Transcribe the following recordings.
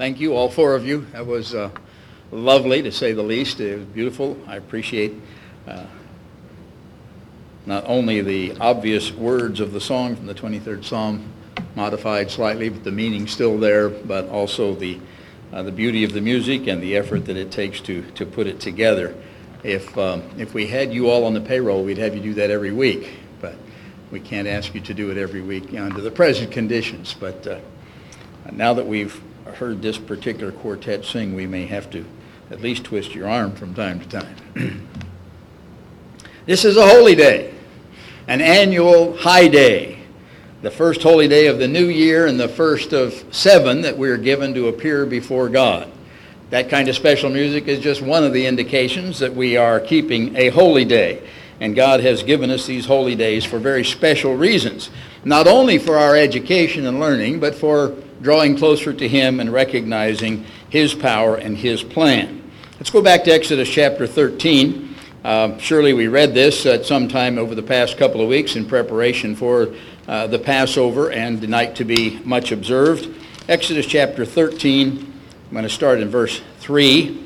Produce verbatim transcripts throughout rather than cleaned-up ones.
thank you, all four of you. That was uh, lovely, to say the least. It was beautiful. I appreciate uh, not only the obvious words of the song from the twenty-third Psalm, modified slightly, but the meaning still there, but also the uh, the beauty of the music and the effort that it takes to to put it together. If um, if we had you all on the payroll, we'd have you do that every week, but we can't ask you to do it every week under the present conditions. But uh, now that we've heard this particular quartet sing, we may have to at least twist your arm from time to time. This is a holy day, an annual high day, the first holy day of the new year and the first of seven that we're given to appear before God. That kind of special music is just one of the indications that we are keeping a holy day. And God has given us these holy days for very special reasons, not only for our education and learning, but for drawing closer to Him and recognizing His power and His plan. Let's go back to Exodus chapter thirteen. Uh, surely we read this at some time over the past couple of weeks in preparation for uh, the Passover and the night to be much observed. Exodus chapter thirteen, I'm going to start in verse three.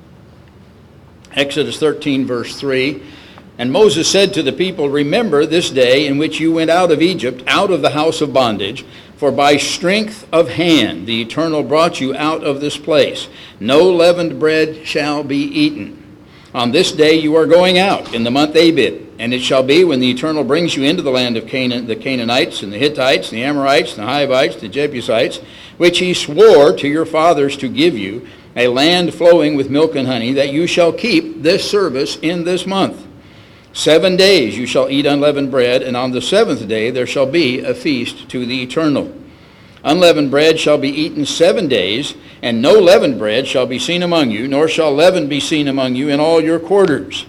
Exodus thirteen, verse three. And Moses said to the people, "Remember this day in which you went out of Egypt, out of the house of bondage, for by strength of hand the Eternal brought you out of this place. No leavened bread shall be eaten. On this day you are going out in the month Abib, and it shall be when the Eternal brings you into the land of Canaan, the Canaanites and the Hittites and the Amorites and the Hivites, the Jebusites, which He swore to your fathers to give you, a land flowing with milk and honey, that you shall keep this service in this month. Seven days you shall eat unleavened bread, and on the seventh day there shall be a feast to the Eternal. Unleavened bread shall be eaten seven days, and no leavened bread shall be seen among you, nor shall leaven be seen among you in all your quarters."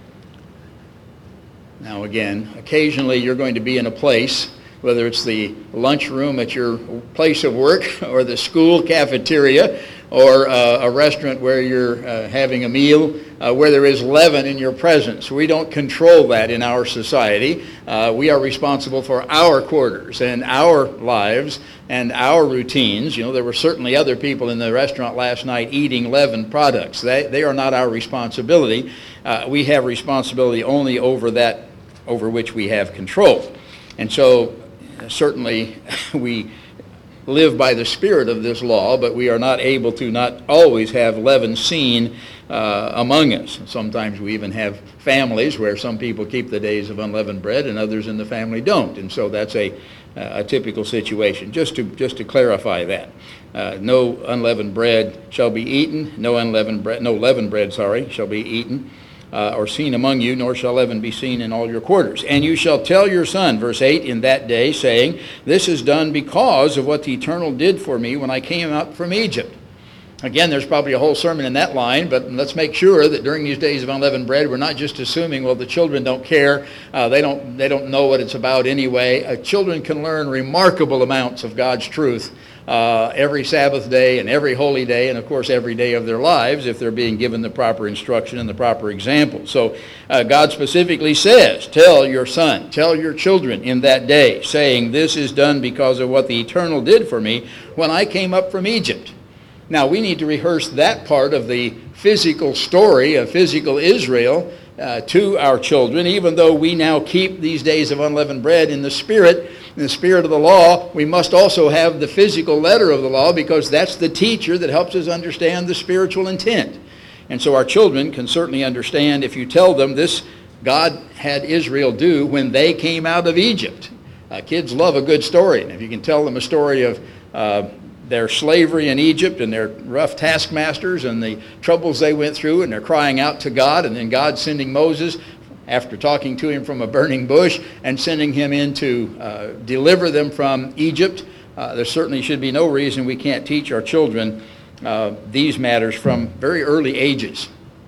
Now again, occasionally you're going to be in a place, whether it's the lunchroom at your place of work or the school cafeteria or uh, a restaurant where you're uh, having a meal, uh, where there is leaven in your presence. We don't control that in our society. Uh, we are responsible for our quarters and our lives and our routines. You know, there were certainly other people in the restaurant last night eating leavened products. They, they are not our responsibility. Uh, we have responsibility only over that over which we have control. And so certainly we live by the spirit of this law, but we are not able to not always have leaven seen uh, among us. Sometimes we even have families where some people keep the days of unleavened bread and others in the family don't, and so that's a, a typical situation. Just to just to clarify that, uh, no unleavened bread shall be eaten. No unleavened bread, no leavened bread, sorry, shall be eaten. Uh, or seen among you, nor shall leaven be seen in all your quarters. And you shall tell your son, verse eight, in that day, saying, "This is done because of what the Eternal did for me when I came out from Egypt." Again, there's probably a whole sermon in that line, but let's make sure that during these days of unleavened bread, we're not just assuming, well, the children don't care, uh, they don't they don't know what it's about anyway. Uh, children can learn remarkable amounts of God's truth uh, every Sabbath day and every holy day, and of course every day of their lives if they're being given the proper instruction and the proper example. So uh, God specifically says, "Tell your son, tell your children in that day, saying, this is done because of what the Eternal did for me when I came up from Egypt." Now, we need to rehearse that part of the physical story of physical Israel uh, to our children, even though we now keep these days of unleavened bread in the spirit, in the spirit of the law. We must also have the physical letter of the law, because that's the teacher that helps us understand the spiritual intent. And so our children can certainly understand if you tell them this God had Israel do when they came out of Egypt. Uh, kids love a good story, and if you can tell them a story of uh, their slavery in Egypt and their rough taskmasters and the troubles they went through, and they're crying out to God, and then God sending Moses after talking to him from a burning bush and sending him in to uh, deliver them from Egypt. Uh, there certainly should be no reason we can't teach our children uh, these matters from very early ages.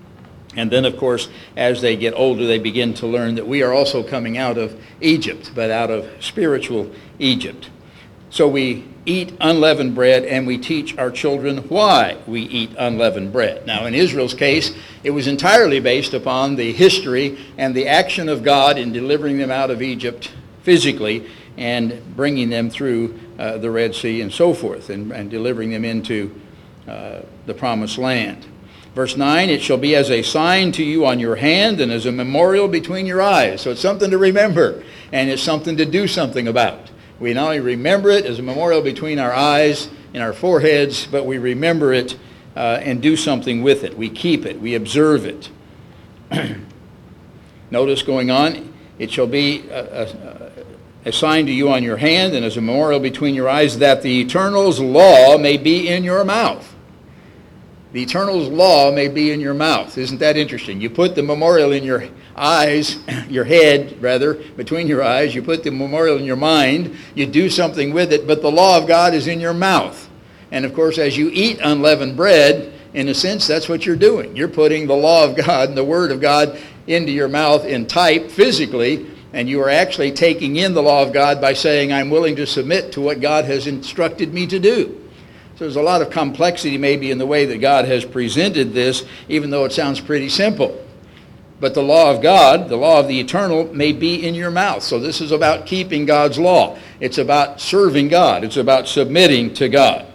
And then, of course, as they get older, they begin to learn that we are also coming out of Egypt, but out of spiritual Egypt. So we eat unleavened bread, and we teach our children why we eat unleavened bread. Now, in Israel's case, it was entirely based upon the history and the action of God in delivering them out of Egypt physically and bringing them through uh, the Red Sea and so forth, and, and delivering them into uh, the promised land. Verse nine, it shall be as a sign to you on your hand and as a memorial between your eyes. So it's something to remember, and it's something to do something about. We not only remember it as a memorial between our eyes and our foreheads, but we remember it uh, and do something with it. We keep it. We observe it. Notice going on, it shall be a, a, a sign to you on your hand and as a memorial between your eyes, that the Eternal's law may be in your mouth. The Eternal's law may be in your mouth. Isn't that interesting? You put the memorial in your eyes, your head, rather, between your eyes. You put the memorial in your mind. You do something with it, but the law of God is in your mouth. And of course, as you eat unleavened bread, in a sense, that's what you're doing. You're putting the law of God and the Word of God into your mouth in type, physically, and you are actually taking in the law of God by saying, I'm willing to submit to what God has instructed me to do. So there's a lot of complexity maybe in the way that God has presented this, even though it sounds pretty simple. But the law of God, the law of the eternal, may be in your mouth. So this is about keeping God's law. It's about serving God. It's about submitting to God.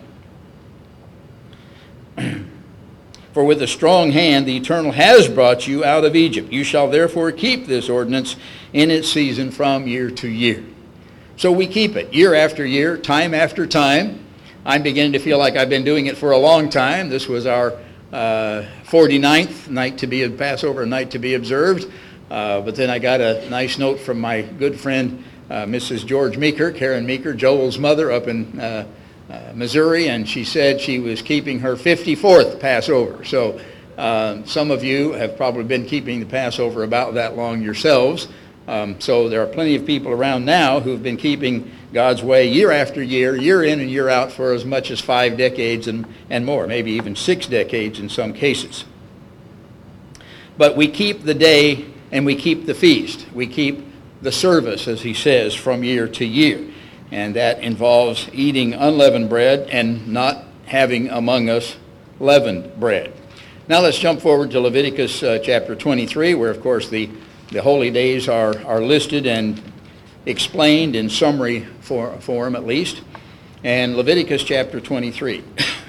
For with a strong hand the Eternal has brought you out of Egypt. You shall therefore keep this ordinance in its season from year to year. So we keep it year after year, time after time. I'm beginning to feel like I've been doing it for a long time. This was our uh, forty-ninth night to be Passover night to be observed. Uh, but then I got a nice note from my good friend, uh, Missus George Meeker, Karen Meeker, Joel's mother up in uh, uh, Missouri, and she said she was keeping her fifty-fourth Passover. So uh, some of you have probably been keeping the Passover about that long yourselves. Um, so there are plenty of people around now who've been keeping God's way year after year, year in and year out for as much as five decades and, and more, maybe even six decades in some cases. But we keep the day and we keep the feast. We keep the service, as he says, from year to year. And that involves eating unleavened bread and not having among us leavened bread. Now let's jump forward to Leviticus uh, chapter twenty-three, where, of course, the The holy days are, are listed and explained in summary for, form, at least. And Leviticus chapter twenty-three.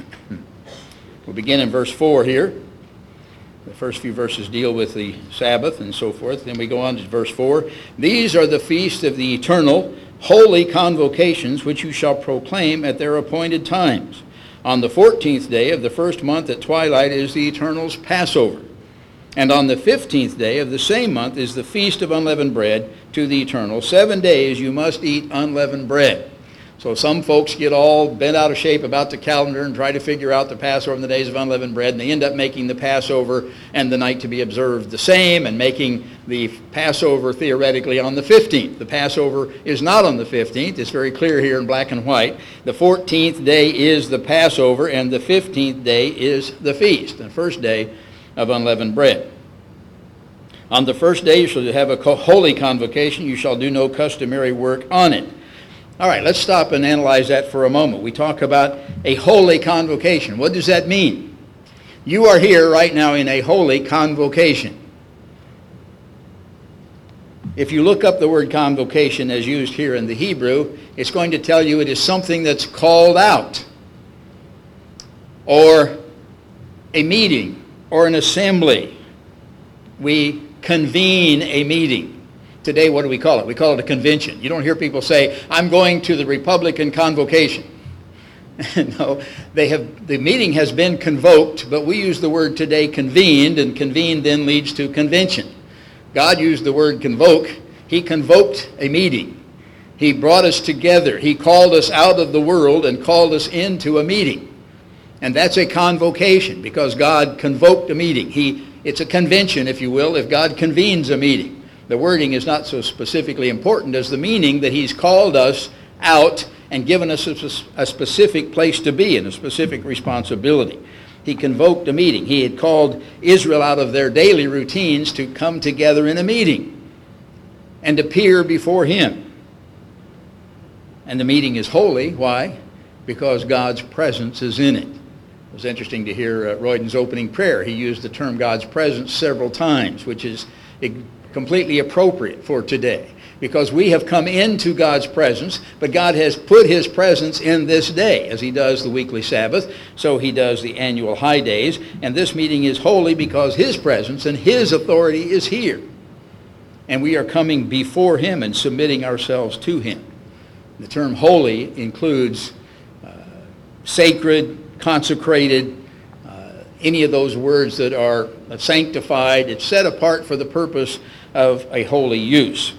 We'll begin in verse four here. The first few verses deal with the Sabbath and so forth. Then we go on to verse four. These are the feasts of the eternal, holy convocations, which you shall proclaim at their appointed times. On the fourteenth day of the first month at twilight is the Eternal's Passover. And on the fifteenth day of the same month is the feast of unleavened bread to the Eternal. Seven days you must eat unleavened bread. So some folks get all bent out of shape about the calendar and try to figure out the Passover and the days of unleavened bread, and they end up making the Passover and the night to be observed the same, and making the Passover theoretically on the fifteenth. The Passover is not on the fifteenth. It's very clear here in black and white. The fourteenth day is the Passover, and the fifteenth day is the feast, the first day of unleavened bread. On the first day you shall have a holy convocation. You shall do no customary work on it. All right, let's stop and analyze that for a moment. We talk about a holy convocation. What does that mean? You are here right now in a holy convocation. If you look up the word convocation as used here in the Hebrew, it's going to tell you it is something that's called out, or a meeting, or an assembly. We convene a meeting. Today, what do we call it? We call it a convention. You don't hear people say, I'm going to the Republican convocation. No, they have, the meeting has been convoked, but we use the word today convened, and convened then leads to convention. God used the word convoke. He convoked a meeting. He brought us together. He called us out of the world and called us into a meeting. And that's a convocation, because God convoked a meeting. He, it's a convention, if you will, if God convenes a meeting. The wording is not so specifically important as the meaning that he's called us out and given us a, a specific place to be and a specific responsibility. He convoked a meeting. He had called Israel out of their daily routines to come together in a meeting and appear before him. And the meeting is holy. Why? Because God's presence is in it. It was interesting to hear uh, Royden's opening prayer. He used the term God's presence several times, which is completely appropriate for today. because we have come into God's presence, but God has put his presence in this day, as he does the weekly Sabbath, so he does the annual high days, and this meeting is holy because his presence and his authority is here. And we are coming before him and submitting ourselves to him. The term holy includes uh, sacred, consecrated, uh, any of those words that are sanctified. It's set apart for the purpose of a holy use.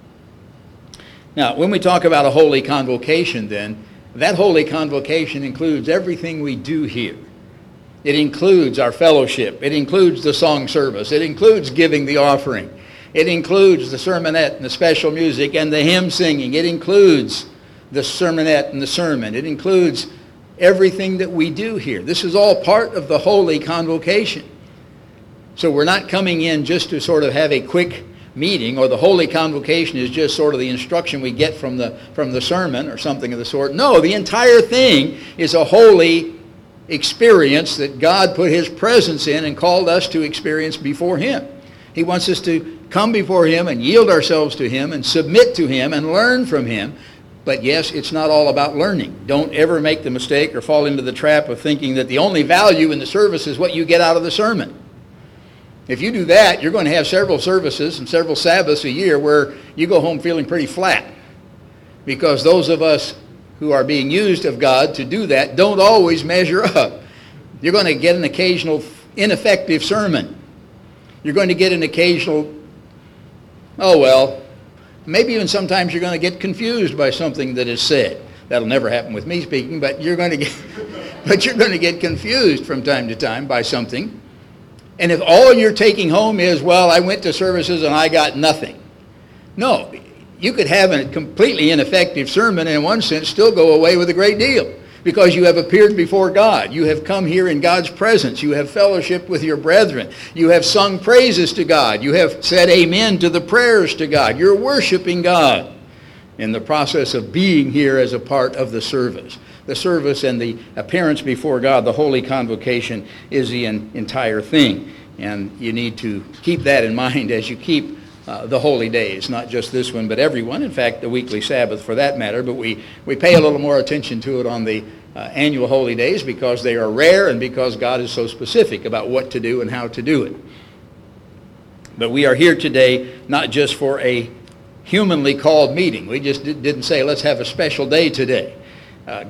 Now, when we talk about a holy convocation, then, that holy convocation includes everything we do here. It includes our fellowship. It includes the song service. It includes giving the offering. It includes the sermonette and the special music and the hymn singing. It includes the sermonette and the sermon. It includes everything that we do here. This is all part of the holy convocation. So we're not coming in just to sort of have a quick meeting, or the holy convocation is just sort of the instruction we get from the from the sermon or something of the sort. No, the entire thing is a holy experience that God put his presence in and called us to experience before him. He wants us to come before him and yield ourselves to him and submit to him and learn from him. But yes, it's not all about learning. Don't ever make the mistake or fall into the trap of thinking that the only value in the service is what you get out of the sermon. If you do that, you're going to have several services and several Sabbaths a year where you go home feeling pretty flat. Because those of us who are being used of God to do that don't always measure up. You're going to get an occasional ineffective sermon. You're going to get an occasional, oh well, maybe even sometimes you're going to get confused by something that is said. That'll never happen with me speaking, but you're going to get, but you're going to get confused from time to time by something. And if all you're taking home is, well, I went to services and I got nothing. No, you could have a completely ineffective sermon and in one sense still go away with a great deal, because you have appeared before God. You have come here in God's presence. You have fellowship with your brethren. You have sung praises to God. You have said amen to the prayers to God. You're worshiping God in the process of being here as a part of the service. The service and the appearance before God, the holy convocation, is the en- entire thing. And you need to keep that in mind as you keep uh, the holy days, not just this one, but every one. In fact, the weekly Sabbath for that matter. But we, we pay a little more attention to it on the uh, annual holy days because they are rare and because God is so specific about what to do and how to do it. But we are here today not just for a humanly called meeting. We just did, didn't say, let's have a special day today. Uh,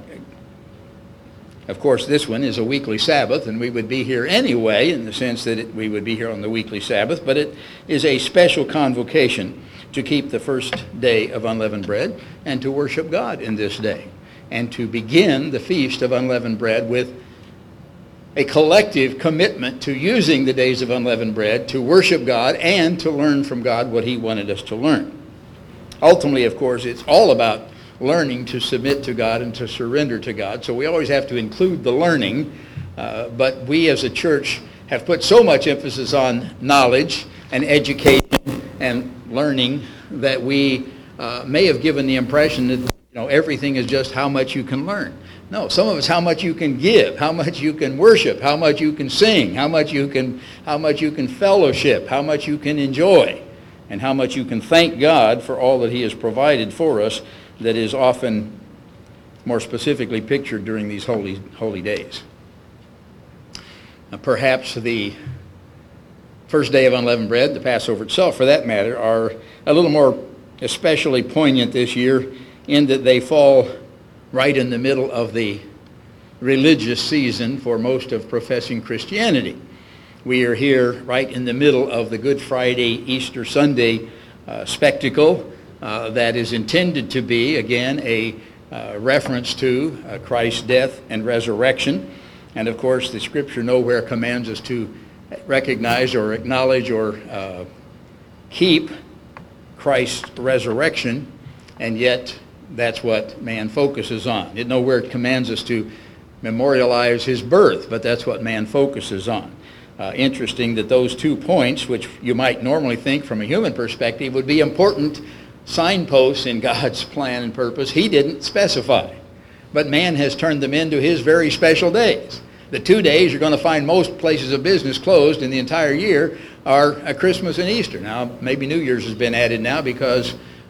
Of course, this one is a weekly Sabbath, and we would be here anyway in the sense that it, we would be here on the weekly Sabbath, but it is a special convocation to keep the first day of unleavened bread and to worship God in this day, and to begin the feast of unleavened bread with a collective commitment to using the days of unleavened bread to worship God and to learn from God what he wanted us to learn. Ultimately, of course, it's all about learning to submit to God and to surrender to God. So we always have to include the learning, uh, but we as a church have put so much emphasis on knowledge and education and learning that we uh, may have given the impression that, you know, everything is just how much you can learn. No, some of it's how much you can give, how much you can worship, how much you can sing, how much you can, how much you can fellowship, how much you can enjoy, and how much you can thank God for all that he has provided for us, that is often more specifically pictured during these holy holy days. Now, perhaps the first day of unleavened bread, the Passover itself for that matter, are a little more especially poignant this year in that they fall right in the middle of the religious season for most of professing Christianity. We are here right in the middle of the Good Friday, Easter Sunday uh, spectacle, Uh, that is intended to be, again, a uh, reference to uh, Christ's death and resurrection. And of course, the Scripture nowhere commands us to recognize or acknowledge or uh, keep Christ's resurrection, and yet that's what man focuses on. It nowhere commands us to memorialize his birth, but that's what man focuses on. Uh, interesting that those two points, which you might normally think from a human perspective would be important signposts in God's plan and purpose, he didn't specify. But man has turned them into his very special days. The two days you're going to find most places of business closed in the entire year are uh, Christmas and Easter. Now, maybe New Year's has been added now because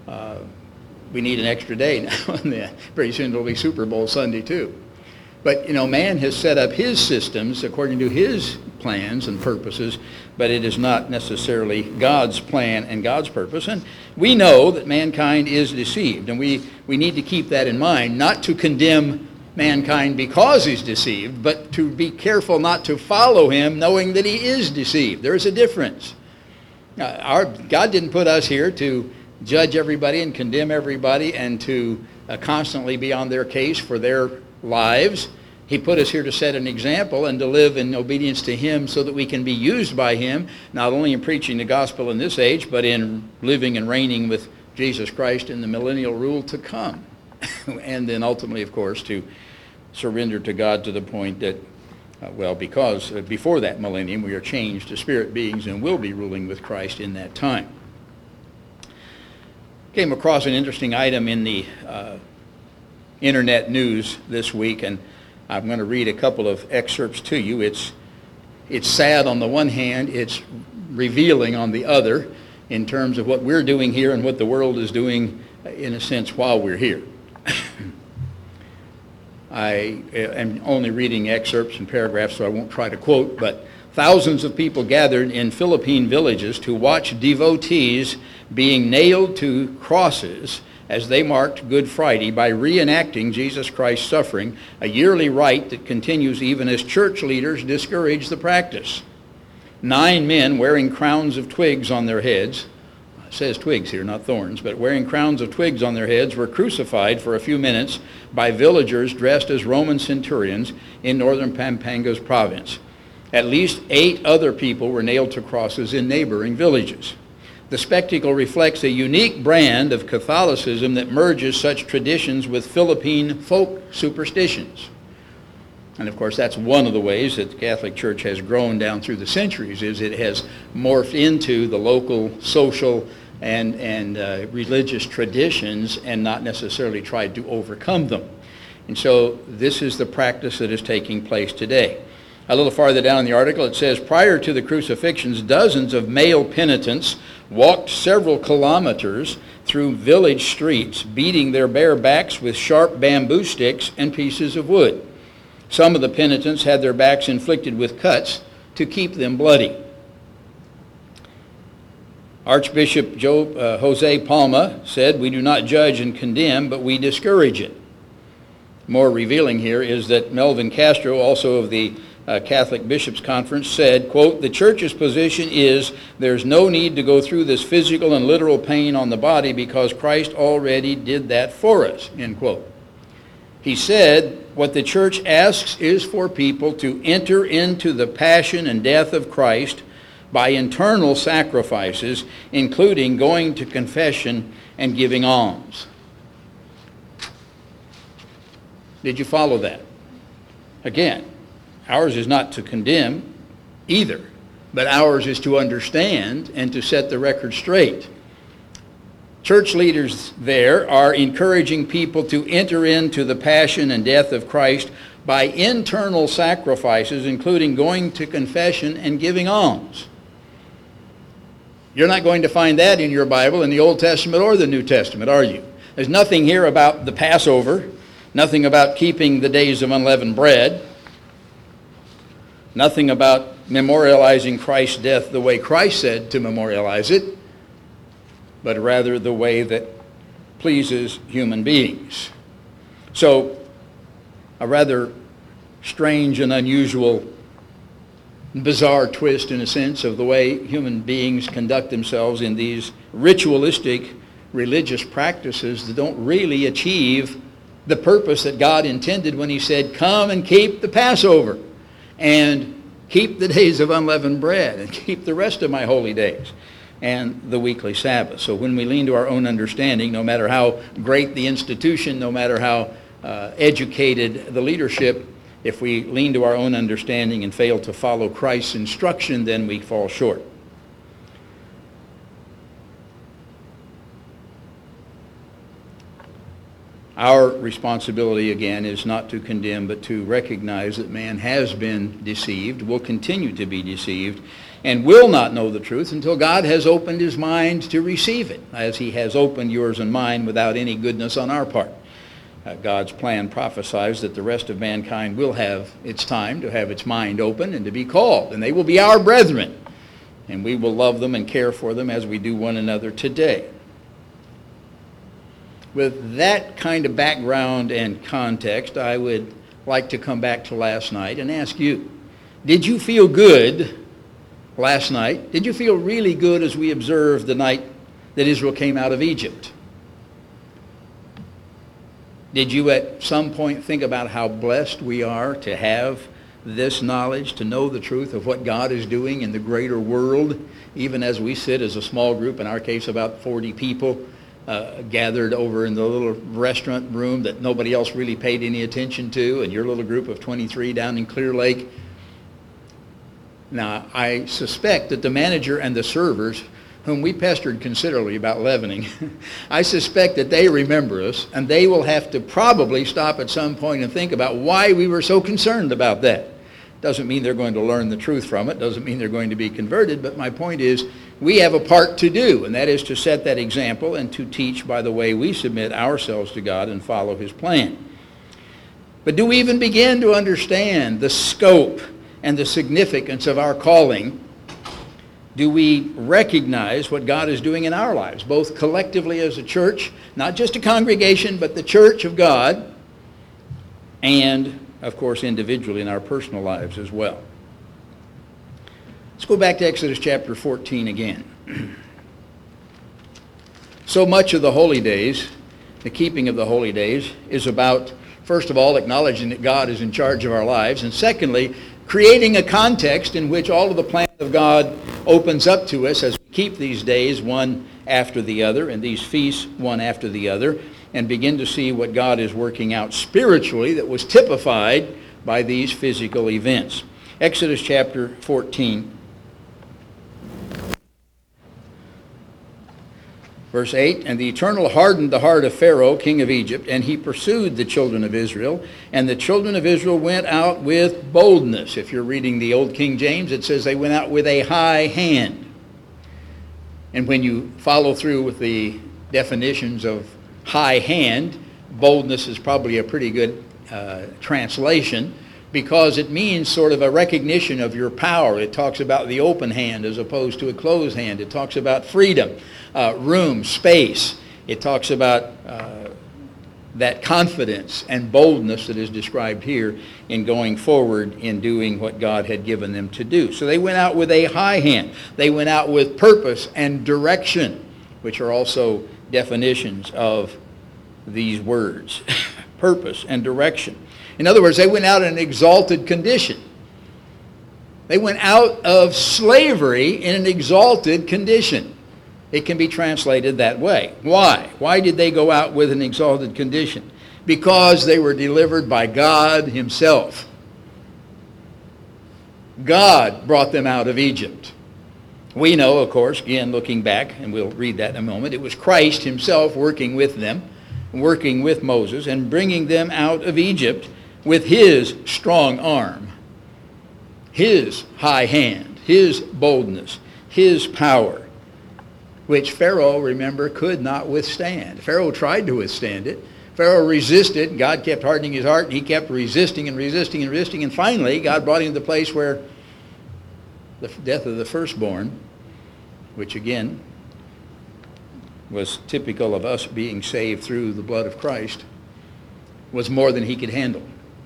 Uh, we need an extra day now, and pretty soon it'll be Super Bowl Sunday too. But, you know, man has set up his systems according to his plans and purposes, but it is not necessarily God's plan and God's purpose. And we know that mankind is deceived, and we, we need to keep that in mind, not to condemn mankind because he's deceived, but to be careful not to follow him knowing that he is deceived. There's a difference. Uh, our, God didn't put us here to judge everybody and condemn everybody and to uh, constantly be on their case for their lives. He put us here to set an example and to live in obedience to him so that we can be used by him, not only in preaching the gospel in this age, but in living and reigning with Jesus Christ in the millennial rule to come. And then ultimately, of course, to surrender to God to the point that, uh, well, because uh, before that millennium we are changed to spirit beings and will be ruling with Christ in that time. Came across an interesting item in the uh, internet news this week, and I'm going to read a couple of excerpts to you. It's it's sad on the one hand, it's revealing on the other in terms of what we're doing here and what the world is doing, in a sense, while we're here. I am only reading excerpts and paragraphs, so I won't try to quote, but thousands of people gathered in Philippine villages to watch devotees being nailed to crosses as they marked Good Friday by reenacting Jesus Christ's suffering, a yearly rite that continues even as church leaders discourage the practice. Nine men wearing crowns of twigs on their heads, it says twigs here, not thorns, but wearing crowns of twigs on their heads were crucified for a few minutes by villagers dressed as Roman centurions in northern Pampangas province. At least eight other people were nailed to crosses in neighboring villages. The spectacle reflects a unique brand of Catholicism that merges such traditions with Philippine folk superstitions. And of course, that's one of the ways that the Catholic Church has grown down through the centuries, is it has morphed into the local social and, and uh, religious traditions and not necessarily tried to overcome them. And so this is the practice that is taking place today. A little farther down in the article, it says, prior to the crucifixions, dozens of male penitents walked several kilometers through village streets, beating their bare backs with sharp bamboo sticks and pieces of wood. Some of the penitents had their backs inflicted with cuts to keep them bloody. Archbishop Joe, uh, Jose Palma said, "We do not judge and condemn, but we discourage it." More revealing here is that Melvin Castro, also of the uh, Catholic Bishops' Conference, said, quote, "The Church's position is there's no need to go through this physical and literal pain on the body because Christ already did that for us," end quote. He said, what the Church asks is for people to enter into the passion and death of Christ by internal sacrifices, including going to confession and giving alms. Did you follow that? Again, ours is not to condemn either, but ours is to understand and to set the record straight. Church leaders there are encouraging people to enter into the passion and death of Christ by internal sacrifices, including going to confession and giving alms. You're not going to find that in your Bible in the Old Testament or the New Testament, are you? There's nothing here about the Passover, nothing about keeping the days of unleavened bread, nothing about memorializing Christ's death the way Christ said to memorialize it, but rather the way that pleases human beings. So, a rather strange and unusual, bizarre twist, in a sense, of the way human beings conduct themselves in these ritualistic religious practices that don't really achieve the purpose that God intended when he said, come and keep the Passover, and keep the days of unleavened bread, and keep the rest of my holy days, and the weekly Sabbath. So when we lean to our own understanding, no matter how great the institution, no matter how uh, educated the leadership, if we lean to our own understanding and fail to follow Christ's instruction, then we fall short. Our responsibility, again, is not to condemn, but to recognize that man has been deceived, will continue to be deceived, and will not know the truth until God has opened his mind to receive it, as he has opened yours and mine without any goodness on our part. Uh, God's plan prophesies that the rest of mankind will have its time to have its mind open and to be called, and they will be our brethren, and we will love them and care for them as we do one another today. With that kind of background and context, I would like to come back to last night and ask you, did you feel good last night? Did you feel really good as we observed the night that Israel came out of Egypt? Did you at some point think about how blessed we are to have this knowledge, to know the truth of what God is doing in the greater world, even as we sit as a small group, in our case about forty people, uh, gathered over in the little restaurant room that nobody else really paid any attention to, and your little group of twenty-three down in Clear Lake? Now, I suspect that the manager and the servers, whom we pestered considerably about leavening, I suspect that they remember us, and they will have to probably stop at some point and think about why we were so concerned about that. Doesn't mean they're going to learn the truth from it, doesn't mean they're going to be converted, but my point is we have a part to do, and that is to set that example and to teach by the way we submit ourselves to God and follow his plan. But do we even begin to understand the scope and the significance of our calling? Do we recognize what God is doing in our lives, both collectively as a church, not just a congregation, but the church of God, and, of course, individually in our personal lives as well? Let's go back to Exodus chapter fourteen again. So much of the holy days, the keeping of the holy days, is about, first of all, acknowledging that God is in charge of our lives, and secondly, creating a context in which all of the plan of God opens up to us as we keep these days one after the other and these feasts one after the other, and begin to see what God is working out spiritually that was typified by these physical events. Exodus chapter fourteen. Verse eight, and the Eternal hardened the heart of Pharaoh, king of Egypt, and he pursued the children of Israel, and the children of Israel went out with boldness. If you're reading the Old King James, it says they went out with a high hand. And when you follow through with the definitions of high hand, boldness is probably a pretty good uh, translation, because it means sort of a recognition of your power. It talks about the open hand as opposed to a closed hand. It talks about freedom, uh, room, space. It talks about uh, that confidence and boldness that is described here in going forward in doing what God had given them to do. So they went out with a high hand. They went out with purpose and direction, which are also definitions of these words. Purpose and direction. In other words, they went out in an exalted condition. They went out of slavery in an exalted condition. It can be translated that way. Why? Why did they go out with an exalted condition? Because they were delivered by God himself. God brought them out of Egypt. We know, of course, again, looking back, and we'll read that in a moment, it was Christ himself working with them, working with Moses, and bringing them out of Egypt with his strong arm, his high hand, his boldness, his power, which Pharaoh, remember, could not withstand. Pharaoh tried to withstand it. Pharaoh resisted. God kept hardening his heart, and he kept resisting and resisting and resisting. And finally, God brought him to the place where the death of the firstborn, which again was typical of us being saved through the blood of Christ, was more than he could handle.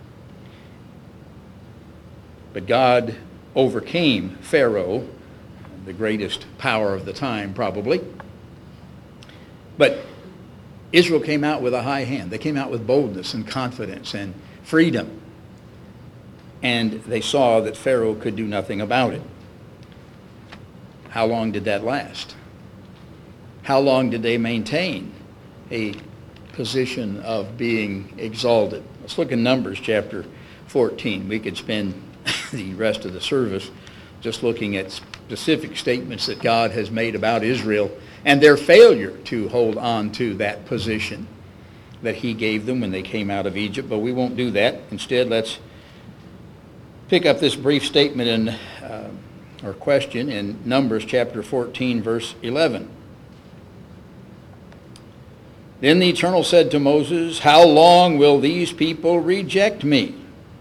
But God overcame Pharaoh, the greatest power of the time probably. But Israel came out with a high hand. They came out with boldness and confidence and freedom. And they saw that Pharaoh could do nothing about it. How long did that last? How long did they maintain a position of being exalted? Let's look in Numbers chapter fourteen. We could spend the rest of the service just looking at specific statements that God has made about Israel and their failure to hold on to that position. that he gave them when they came out of Egypt, but we won't do that. Instead, let's pick up this brief statement in, uh, or question in Numbers chapter fourteen, verse eleven. Then the Eternal said to Moses, how long will these people reject me?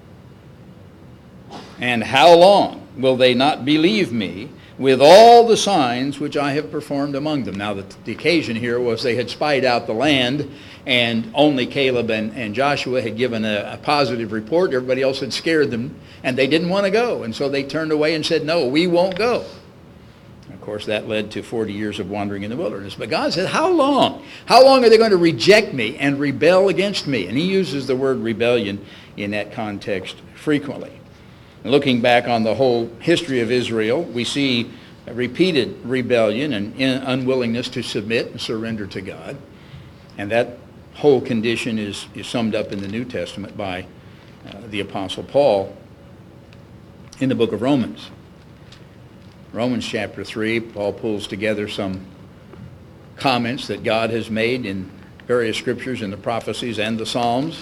And how long will they not believe me with all the signs which I have performed among them? Now, the, the occasion here was they had spied out the land, and only Caleb and, and Joshua had given a, a positive report. Everybody else had scared them, and they didn't want to go. And so they turned away and said, no, we won't go. Of course, that led to forty years of wandering in the wilderness. But God said, how long? How long are they going to reject me and rebel against me? And he uses the word rebellion in that context frequently. Looking back on the whole history of Israel, we see a repeated rebellion and unwillingness to submit and surrender to God. And that whole condition is, is summed up in the New Testament by uh, the Apostle Paul in the book of Romans. Romans chapter three, Paul pulls together some comments that God has made in various scriptures in the prophecies and the Psalms.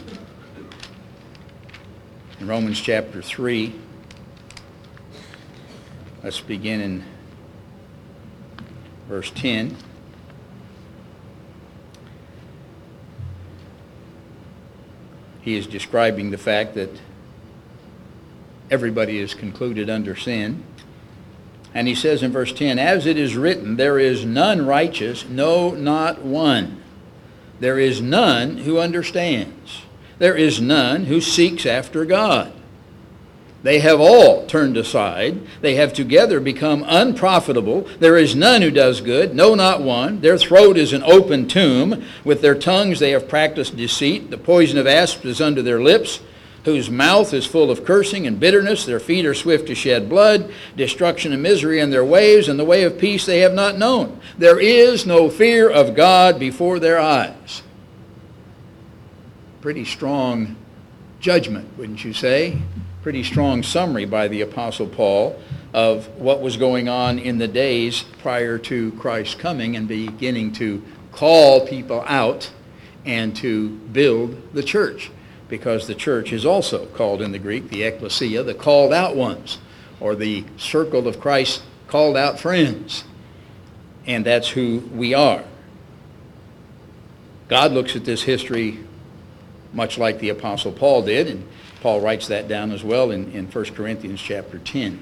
In Romans chapter three, let's begin in verse ten. He is describing the fact that everybody is concluded under sin. And he says in verse ten, as it is written, there is none righteous, no, not one. There is none who understands. There is none who seeks after God. They have all turned aside. They have together become unprofitable. There is none who does good, no, not one. Their throat is an open tomb. With their tongues they have practiced deceit. The poison of asps is under their lips, whose mouth is full of cursing and bitterness. Their feet are swift to shed blood. Destruction and misery in their ways, and the way of peace they have not known. There is no fear of God before their eyes. Pretty strong judgment, wouldn't you say? Pretty strong summary by the Apostle Paul of what was going on in the days prior to Christ's coming and beginning to call people out and to build the church. Because the church is also called in the Greek, the ecclesia, the called out ones, or the circle of Christ's called out friends. And that's who we are. God looks at this history much like the Apostle Paul did, and Paul writes that down as well in, in First Corinthians chapter ten.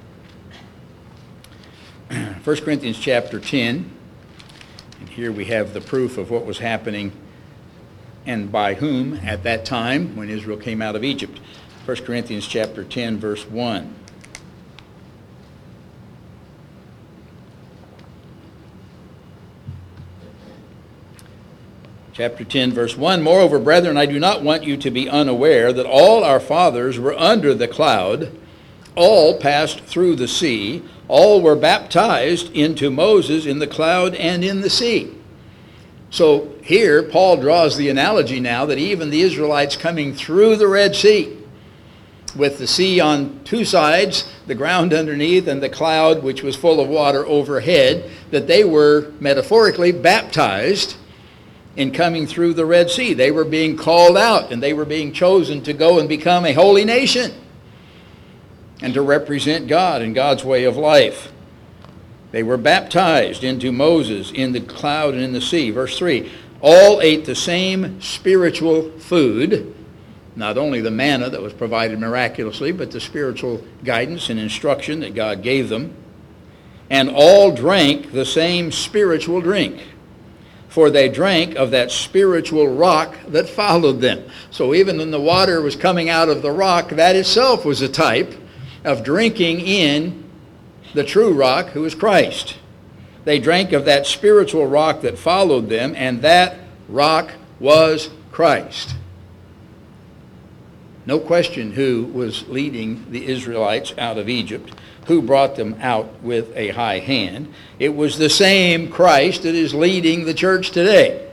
First Corinthians chapter ten, and here we have the proof of what was happening and by whom at that time when Israel came out of Egypt. First Corinthians chapter ten, verse one. Chapter ten, verse one, moreover, brethren, I do not want you to be unaware that all our fathers were under the cloud, all passed through the sea, all were baptized into Moses in the cloud and in the sea. So here, Paul draws the analogy now that even the Israelites coming through the Red Sea, with the sea on two sides, the ground underneath, and the cloud which was full of water overhead, that they were metaphorically baptized in coming through the Red Sea. They were being called out, and they were being chosen to go and become a holy nation and to represent God and God's way of life. They were baptized into Moses in the cloud and in the sea. Verse three, all ate the same spiritual food, not only the manna that was provided miraculously, but the spiritual guidance and instruction that God gave them, and all drank the same spiritual drink. For they drank of that spiritual rock that followed them. So even when the water was coming out of the rock, that itself was a type of drinking in the true rock, who is Christ. They drank of that spiritual rock that followed them, and that rock was Christ. No question who was leading the Israelites out of Egypt, who brought them out with a high hand. It was the same Christ that is leading the church today.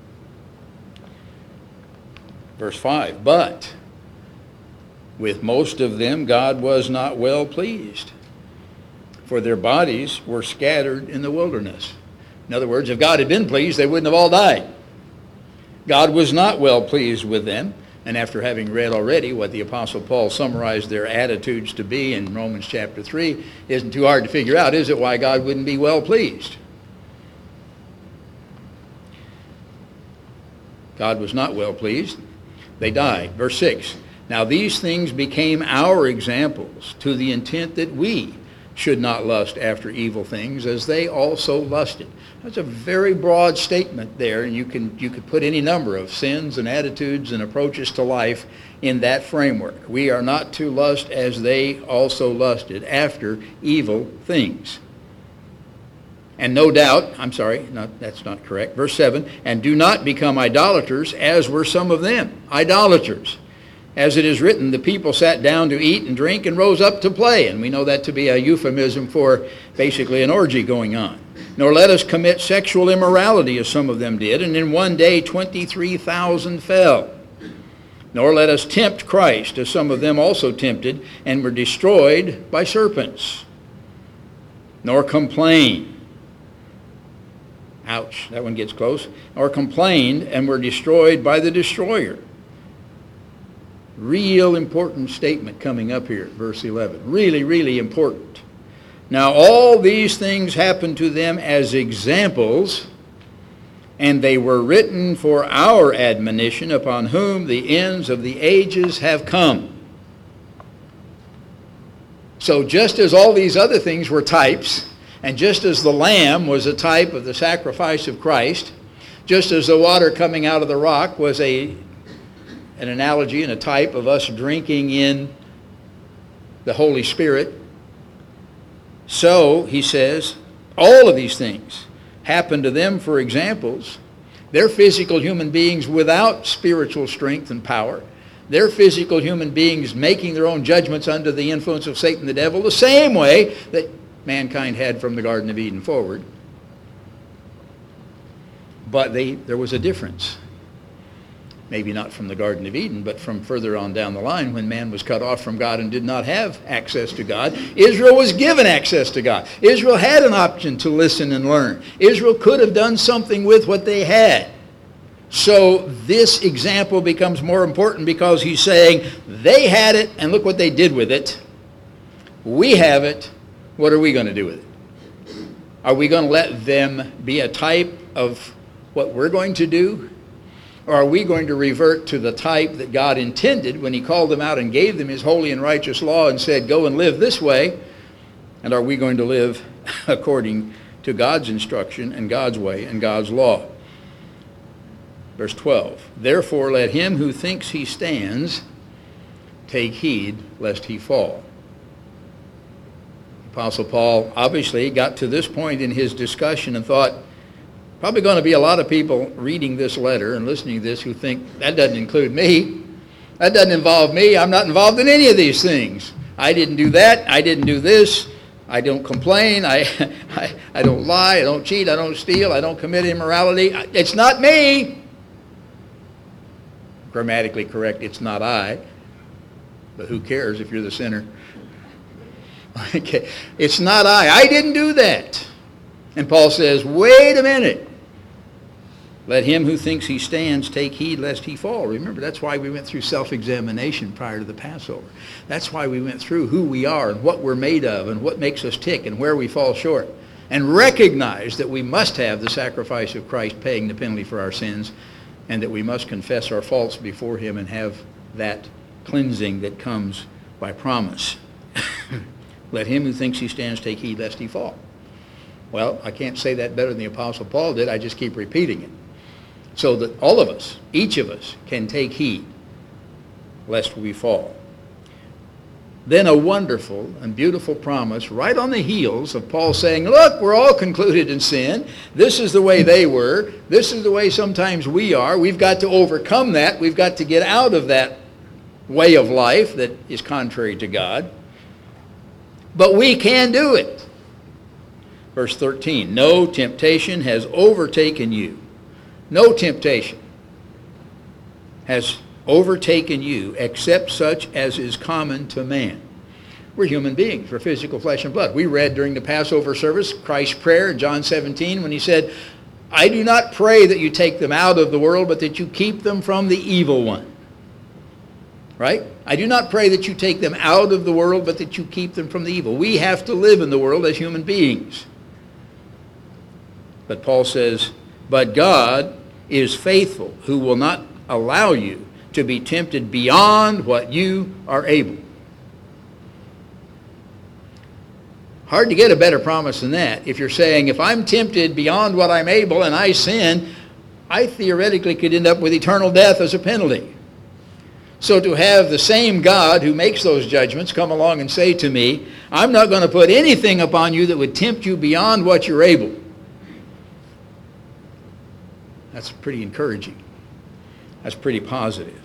Verse five, but with most of them God was not well pleased, for their bodies were scattered in the wilderness. In other words, if God had been pleased, they wouldn't have all died. God was not well pleased with them. And after having read already what the Apostle Paul summarized their attitudes to be in Romans chapter three, isn't too hard to figure out, is it, why God wouldn't be well pleased? God was not well pleased. They died. Verse six, now these things became our examples, to the intent that we should not lust after evil things as they also lusted. That's a very broad statement there, and you can you could put any number of sins and attitudes and approaches to life in that framework. We are not to lust as they also lusted after evil things. And no doubt, I'm sorry, not, that's not correct. Verse seven, and do not become idolaters as were some of them. Idolaters. As it is written, the people sat down to eat and drink and rose up to play. And we know that to be a euphemism for basically an orgy going on. Nor let us commit sexual immorality as some of them did, and in one day twenty-three thousand fell. Nor let us tempt Christ as some of them also tempted and were destroyed by serpents. Nor complain. Ouch, that one gets close. Nor complained and were destroyed by the destroyer. Real important statement coming up here, verse eleven. Really, really important. Now all these things happened to them as examples, and they were written for our admonition, upon whom the ends of the ages have come. So just as all these other things were types, and just as the lamb was a type of the sacrifice of Christ, just as the water coming out of the rock was a an analogy and a type of us drinking in the Holy Spirit, so, he says, all of these things happened to them for examples. They're physical human beings without spiritual strength and power. They're physical human beings making their own judgments under the influence of Satan the devil, the same way that mankind had from the Garden of Eden forward. But they, there was a difference. Maybe not from the Garden of Eden, but from further on down the line when man was cut off from God and did not have access to God. Israel was given access to God. Israel had an option to listen and learn. Israel could have done something with what they had. So this example becomes more important because he's saying they had it and look what they did with it. We have it. What are we going to do with it? Are we going to let them be a type of what we're going to do? Or are we going to revert to the type that God intended when he called them out and gave them his holy and righteous law and said, go and live this way? And are we going to live according to God's instruction and God's way and God's law? Verse twelve, therefore let him who thinks he stands take heed lest he fall. Apostle Paul obviously got to this point in his discussion and thought, probably going to be a lot of people reading this letter and listening to this who think, that doesn't include me. That doesn't involve me. I'm not involved in any of these things. I didn't do that. I didn't do this. I don't complain. I, I, I don't lie. I don't cheat. I don't steal. I don't commit immorality. It's not me. Grammatically correct, it's not I. But who cares if you're the sinner? Okay, it's not I. I didn't do that. And Paul says, wait a minute. Let him who thinks he stands take heed lest he fall. Remember, that's why we went through self-examination prior to the Passover. That's why we went through who we are and what we're made of and what makes us tick and where we fall short. And recognize that we must have the sacrifice of Christ paying the penalty for our sins, and that we must confess our faults before him and have that cleansing that comes by promise. Let him who thinks he stands take heed lest he fall. Well, I can't say that better than the Apostle Paul did. I just keep repeating it. So that all of us, each of us, can take heed lest we fall. Then a wonderful and beautiful promise right on the heels of Paul saying, look, we're all concluded in sin. This is the way they were. This is the way sometimes we are. We've got to overcome that. We've got to get out of that way of life that is contrary to God. But we can do it. Verse thirteen, no temptation has overtaken you. No temptation has overtaken you except such as is common to man. We're human beings. We're physical flesh and blood. We read during the Passover service Christ's prayer in John seventeen when he said, I do not pray that you take them out of the world, but that you keep them from the evil one. Right? I do not pray that you take them out of the world, but that you keep them from the evil. We have to live in the world as human beings. But Paul says, but God is faithful, who will not allow you to be tempted beyond what you are able. Hard to get a better promise than that. If you're saying, if I'm tempted beyond what I'm able and I sin, I theoretically could end up with eternal death as a penalty. So to have the same God who makes those judgments come along and say to me, I'm not going to put anything upon you that would tempt you beyond what you're able. That's pretty encouraging. That's pretty positive.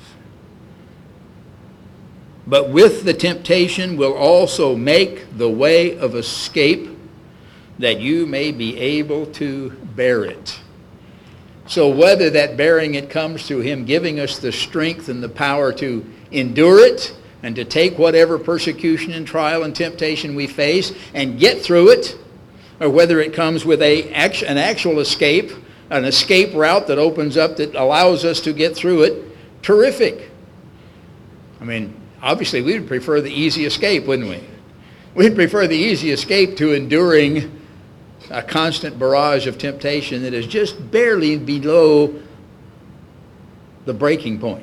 But with the temptation will also make the way of escape, that you may be able to bear it. So whether that bearing it comes through him giving us the strength and the power to endure it and to take whatever persecution and trial and temptation we face and get through it, or whether it comes with a, an actual escape, an escape route that opens up that allows us to get through it, terrific. I mean, obviously we would prefer the easy escape, wouldn't we? We'd prefer the easy escape to enduring a constant barrage of temptation that is just barely below the breaking point.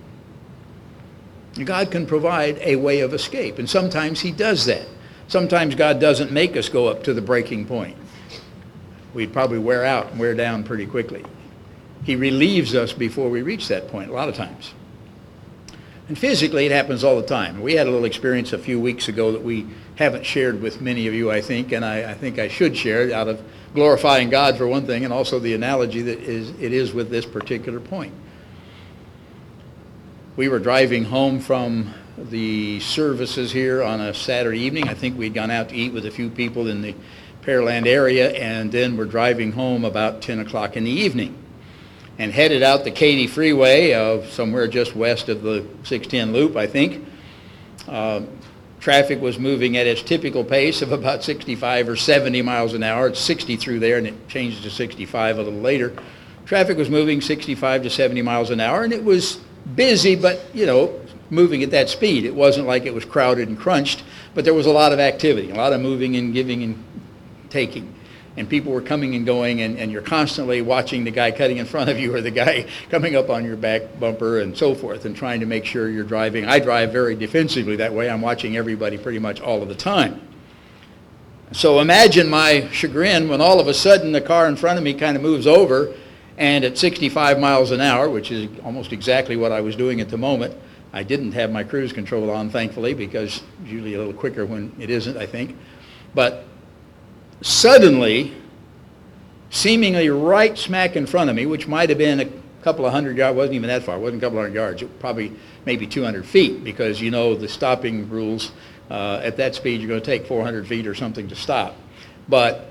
God can provide a way of escape, and sometimes he does that. Sometimes God doesn't make us go up to the breaking point. We'd probably wear out and wear down pretty quickly. He relieves us before we reach that point a lot of times. And physically it happens all the time. We had a little experience a few weeks ago that we haven't shared with many of you, I think, and I, I think I should share it out of glorifying God for one thing, and also the analogy that is it is with this particular point. We were driving home from the services here on a Saturday evening. I think we'd gone out to eat with a few people in the Pearland area, and then we're driving home about ten o'clock in the evening and headed out the Katy Freeway of somewhere just west of the six ten loop, I think. Uh, traffic was moving at its typical pace of about sixty-five or seventy miles an hour. It's sixty through there, and it changed to sixty-five a little later. Traffic was moving sixty-five to seventy miles an hour, and it was busy, but, you know, moving at that speed. It wasn't like it was crowded and crunched, but there was a lot of activity, a lot of moving and giving and taking. And people were coming and going, and, and you're constantly watching the guy cutting in front of you or the guy coming up on your back bumper and so forth, and trying to make sure you're driving. I drive very defensively that way. I'm watching everybody pretty much all of the time. So imagine my chagrin when all of a sudden the car in front of me kind of moves over, and at sixty-five miles an hour, which is almost exactly what I was doing at the moment. I didn't have my cruise control on, thankfully, because it's usually a little quicker when it isn't, I think. But suddenly, seemingly right smack in front of me, which might have been a couple of hundred yards, wasn't even that far, it wasn't a couple of hundred yards, it probably maybe two hundred feet, because you know the stopping rules, uh, at that speed you're going to take four hundred feet or something to stop. But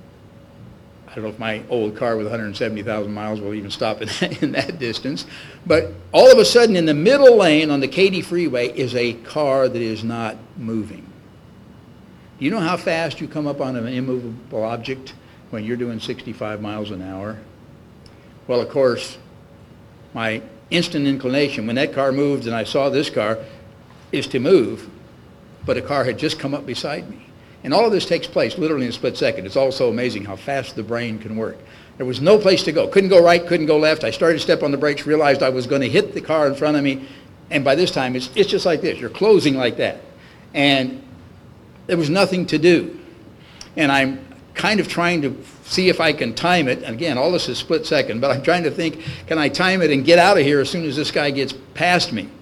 I don't know if my old car with one hundred seventy thousand miles will even stop in that, in that distance. But all of a sudden in the middle lane on the Katy Freeway is a car that is not moving. You know how fast you come up on an immovable object when you're doing sixty-five miles an hour? Well, of course, my instant inclination when that car moved and I saw this car is to move, but a car had just come up beside me. And all of this takes place literally in a split second. It's also amazing how fast the brain can work. There was no place to go. Couldn't go right, couldn't go left. I started to step on the brakes, realized I was going to hit the car in front of me, and by this time it's, it's just like this. You're closing like that. And there was nothing to do. And I'm kind of trying to see if I can time it. Again, all this is split second, but I'm trying to think, can I time it and get out of here as soon as this guy gets past me?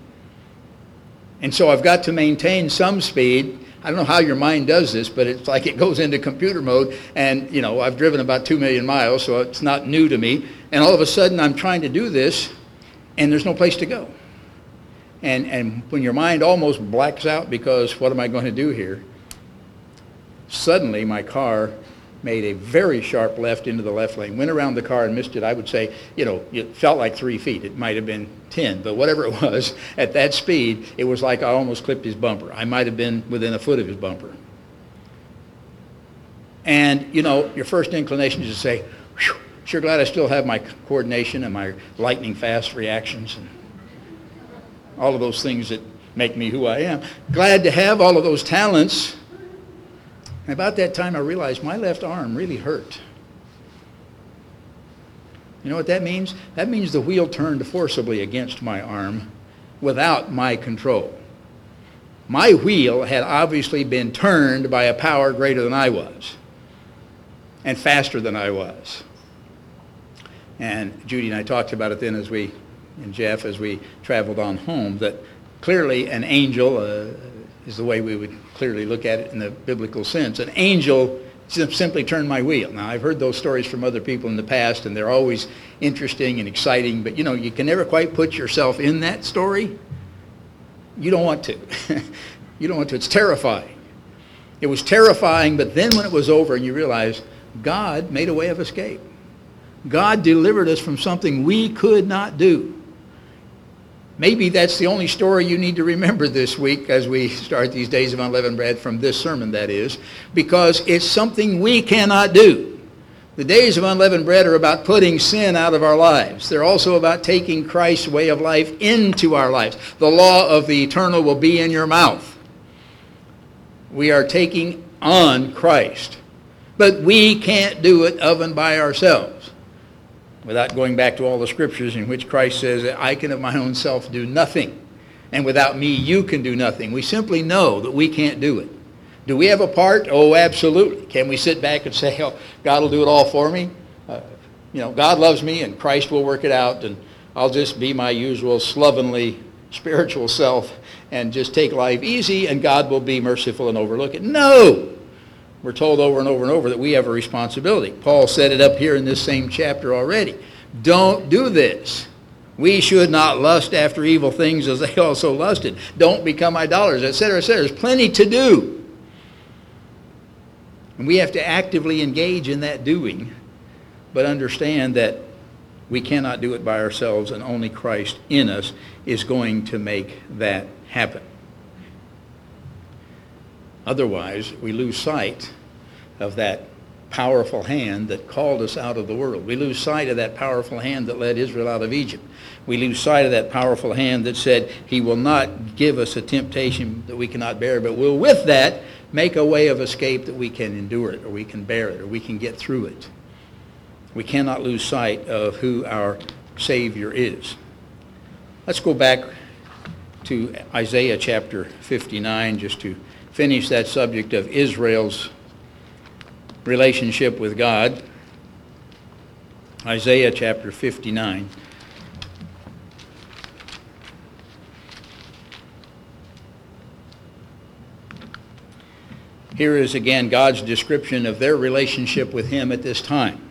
And so I've got to maintain some speed. I don't know how your mind does this, but it's like it goes into computer mode. And, you know, I've driven about two million miles, so it's not new to me. And all of a sudden I'm trying to do this, and there's no place to go. And, and when your mind almost blacks out because what am I going to do here? Suddenly my car made a very sharp left into the left lane, went around the car and missed it. I would say, you know, it felt like three feet. It might have been ten, but whatever it was, at that speed, it was like I almost clipped his bumper. I might have been within a foot of his bumper. And, you know, your first inclination is to say, Sure glad I still have my coordination and my lightning fast reactions and all of those things that make me who I am. Glad to have all of those talents. And about that time I realized my left arm really hurt. You know what that means? That means the wheel turned forcibly against my arm without my control. My wheel had obviously been turned by a power greater than I was and faster than I was. And Judy and I talked about it then as we, and Jeff, as we traveled on home, that clearly an angel uh, is the way we would clearly look at it in the biblical sense. An angel simply turned my wheel. Now, I've heard those stories from other people in the past, and they're always interesting and exciting, but you know, you can never quite put yourself in that story. You don't want to. You don't want to. It's terrifying. It was terrifying, but then when it was over and you realize God made a way of escape. God delivered us from something we could not do. Maybe that's the only story you need to remember this week as we start these days of unleavened bread, from this sermon, that is, because it's something we cannot do. The days of unleavened bread are about putting sin out of our lives. They're also about taking Christ's way of life into our lives. The law of the eternal will be in your mouth. We are taking on Christ. But we can't do it of and by ourselves, without going back to all the scriptures in which Christ says that I can of my own self do nothing, and without me you can do nothing. We simply know that we can't do it. Do we have a part? Oh, absolutely. Can we sit back and say, oh, God will do it all for me? Uh, you know, God loves me and Christ will work it out, and I'll just be my usual slovenly spiritual self and just take life easy, and God will be merciful and overlook it. No! We're told over and over and over that we have a responsibility. Paul said it up here in this same chapter already. Don't do this. We should not lust after evil things as they also lusted. Don't become idolaters, et cetera, et cetera. There's plenty to do. And we have to actively engage in that doing, but understand that we cannot do it by ourselves, and only Christ in us is going to make that happen. Otherwise, we lose sight of that powerful hand that called us out of the world. We lose sight of that powerful hand that led Israel out of Egypt. We lose sight of that powerful hand that said he will not give us a temptation that we cannot bear, but will with that make a way of escape that we can endure it, or we can bear it, or we can get through it. We cannot lose sight of who our Savior is. Let's go back to Isaiah chapter fifty-nine just to finish that subject of Israel's relationship with God. Isaiah chapter fifty-nine. Here is again God's description of their relationship with him at this time.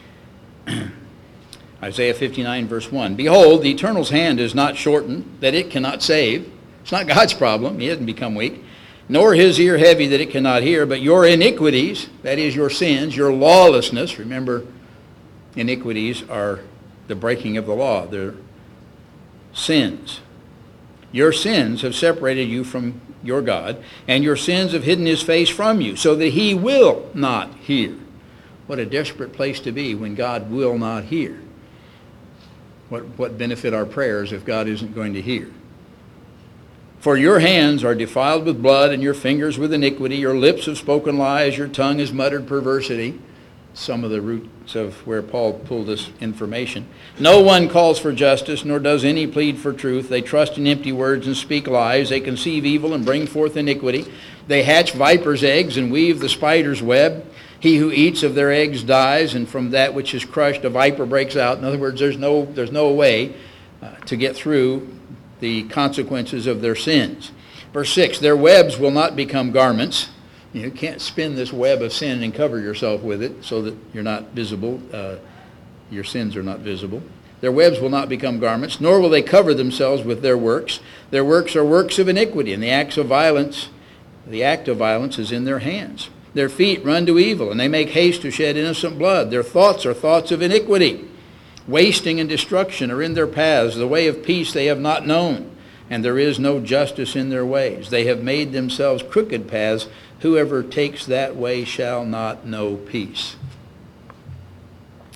Isaiah fifty-nine verse one. Behold, the Eternal's hand is not shortened, that it cannot save. It's not God's problem. He hasn't become weak. Nor his ear heavy, that it cannot hear. But your iniquities, that is your sins, your lawlessness. Remember, iniquities are the breaking of the law. They're sins. Your sins have separated you from your God, and your sins have hidden his face from you, so that he will not hear. What a desperate place to be when God will not hear. What, what benefit our prayers if God isn't going to hear? For your hands are defiled with blood, and your fingers with iniquity. Your lips have spoken lies, your tongue has muttered perversity. Some of the roots of where Paul pulled this information. No one calls for justice, nor does any plead for truth. They trust in empty words and speak lies. They conceive evil and bring forth iniquity. They hatch vipers' eggs and weave the spider's web. He who eats of their eggs dies, and from that which is crushed a viper breaks out. In other words, there's no, there's no way uh, to get through the consequences of their sins. Verse six, their webs will not become garments. You can't spin this web of sin and cover yourself with it so that you're not visible. Uh, your sins are not visible. Their webs will not become garments, nor will they cover themselves with their works. Their works are works of iniquity, and the acts of violence, the act of violence is in their hands. Their feet run to evil, and they make haste to shed innocent blood. Their thoughts are thoughts of iniquity. Wasting and destruction are in their paths. The way of peace they have not known, and there is no justice in their ways. They have made themselves crooked paths. Whoever takes that way shall not know peace.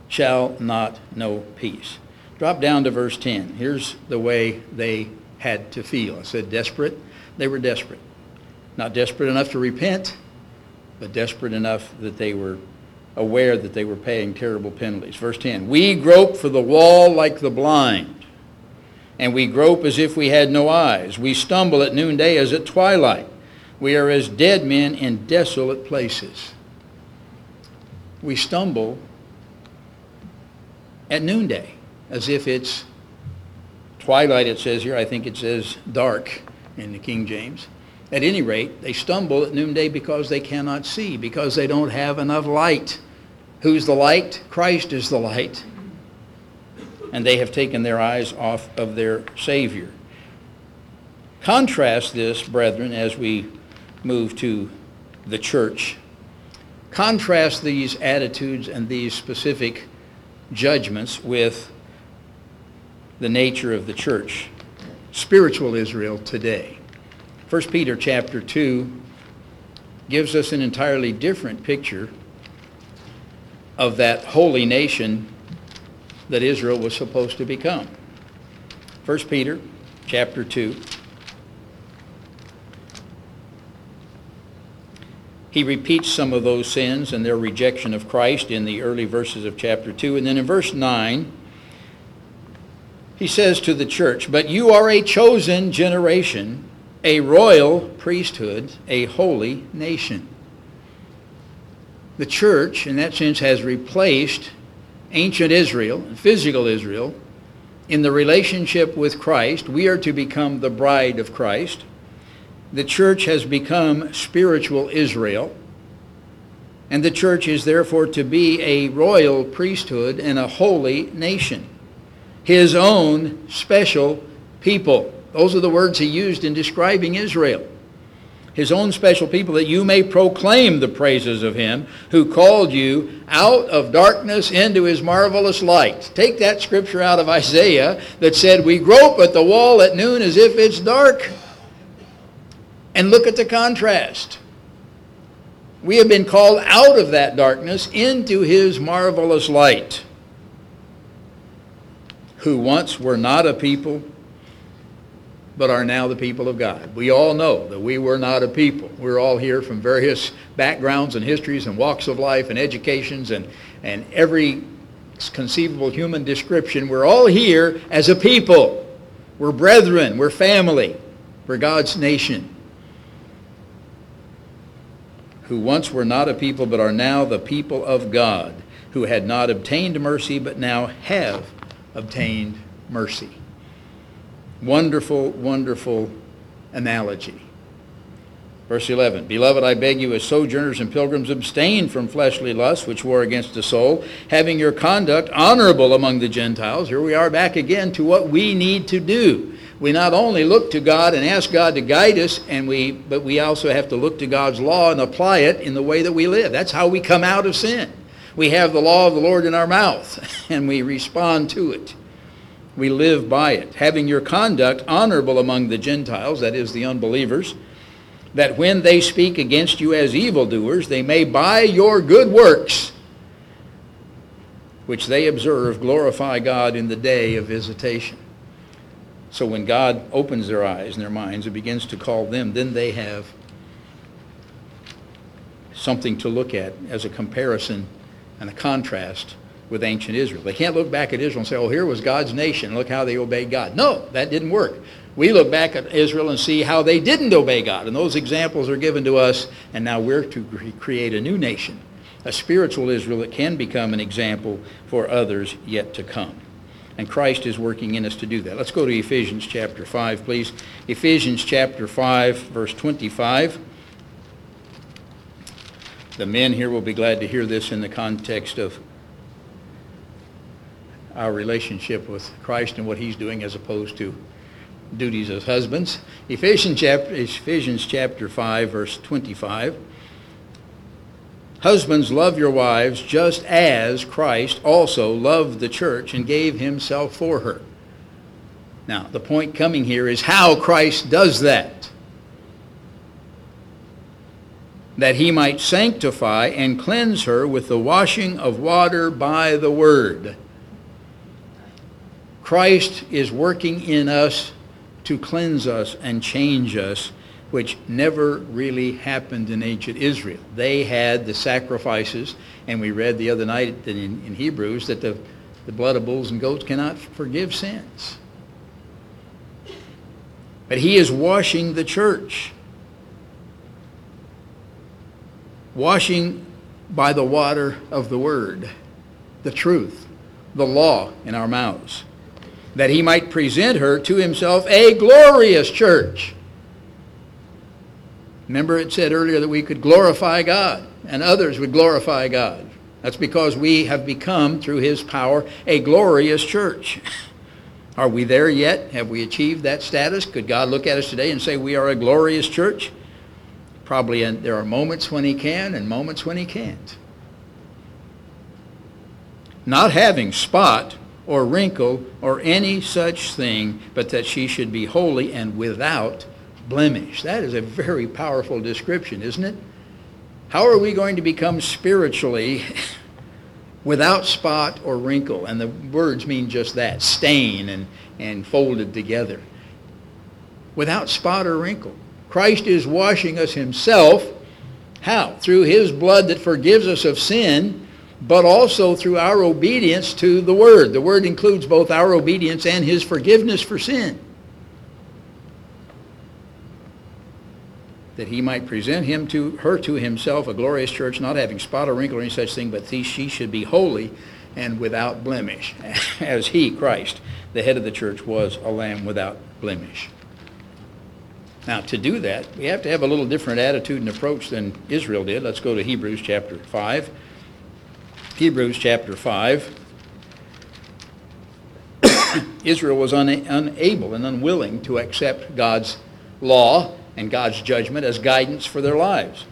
shall not know peace. Drop down to verse ten. Here's the way they had to feel. I said desperate. They were desperate. Not desperate enough to repent, but desperate enough that they were aware that they were paying terrible penalties. Verse ten, we grope for the wall like the blind, and we grope as if we had no eyes. We stumble at noonday as at twilight. We are as dead men in desolate places. We stumble at noonday, as if it's twilight, it says here. I think it says dark in the King James. At any rate, they stumble at noonday because they cannot see, because they don't have enough light. Who's the light? Christ is the light. And they have taken their eyes off of their Savior. Contrast this, brethren, as we move to the church. Contrast these attitudes and these specific judgments with the nature of the church, spiritual Israel today. First Peter chapter two gives us an entirely different picture of that holy nation that Israel was supposed to become. First Peter chapter two. He repeats some of those sins and their rejection of Christ in the early verses of chapter two. And then in verse nine, he says to the church, but you are a chosen generation, a royal priesthood, a holy nation. The church, in that sense, has replaced ancient Israel, physical Israel, in the relationship with Christ. We are to become the bride of Christ. The church has become spiritual Israel, and the church is therefore to be a royal priesthood and a holy nation, his own special people. Those are the words he used in describing Israel. His own special people, that you may proclaim the praises of him who called you out of darkness into his marvelous light. Take that scripture out of Isaiah that said, we grope at the wall at noon as if it's dark. And look at the contrast. We have been called out of that darkness into his marvelous light, who once were not a people, but are now the people of God. We all know that we were not a people. We're all here from various backgrounds and histories and walks of life and educations and, and every conceivable human description. We're all here as a people. We're brethren. We're family. We're God's nation, who once were not a people, but are now the people of God, who had not obtained mercy, but now have obtained mercy. Wonderful, wonderful analogy. Verse eleven, beloved, I beg you as sojourners and pilgrims, abstain from fleshly lusts which war against the soul, having your conduct honorable among the Gentiles. Here we are back again to what we need to do. We not only look to God and ask God to guide us, and we, but we also have to look to God's law and apply it in the way that we live. That's how we come out of sin. We have the law of the Lord in our mouth, and we respond to it. We live by it. Having your conduct honorable among the Gentiles, that is the unbelievers, that when they speak against you as evildoers, they may by your good works, which they observe, glorify God in the day of visitation. So when God opens their eyes and their minds and begins to call them, then they have something to look at as a comparison and a contrast with ancient Israel. They can't look back at Israel and say, oh, here was God's nation. Look how they obeyed God. No, that didn't work. We look back at Israel and see how they didn't obey God. And those examples are given to us, and now we're to create a new nation, a spiritual Israel that can become an example for others yet to come. And Christ is working in us to do that. Let's go to Ephesians chapter five, please. Ephesians chapter five, verse twenty-five. The men here will be glad to hear this in the context of our relationship with Christ and what he's doing as opposed to duties as husbands. Ephesians chapter, Ephesians chapter five, verse twenty-five. Husbands, love your wives just as Christ also loved the church and gave himself for her. Now, the point coming here is how Christ does that. that he might sanctify and cleanse her with the washing of water by the word. Christ is working in us to cleanse us and change us, which never really happened in ancient Israel. They had the sacrifices, and we read the other night in, in Hebrews that the, the blood of bulls and goats cannot forgive sins. But he is washing the church. Washing by the water of the word, the truth, the law in our mouths, that he might present her to himself a glorious church. Remember it said earlier that we could glorify God and others would glorify God. That's because we have become, through his power, a glorious church. Are we there yet? Have we achieved that status? Could God look at us today and say we are a glorious church? Probably in, there are moments when he can and moments when he can't. Not having spot or wrinkle or any such thing, but that she should be holy and without blemish. That is a very powerful description, isn't it? How are we going to become spiritually without spot or wrinkle? And the words mean just that, stain and, and folded together. Without spot or wrinkle. Christ is washing us himself. How? Through his blood that forgives us of sin, but also through our obedience to the word. The word includes both our obedience and his forgiveness for sin. That he might present him to her to himself, a glorious church, not having spot or wrinkle or any such thing, but she should be holy and without blemish, as he, Christ, the head of the church, was a lamb without blemish. Now, to do that, we have to have a little different attitude and approach than Israel did. Let's go to Hebrews chapter five. Hebrews chapter five. Israel was una- unable and unwilling to accept God's law and God's judgment as guidance for their lives.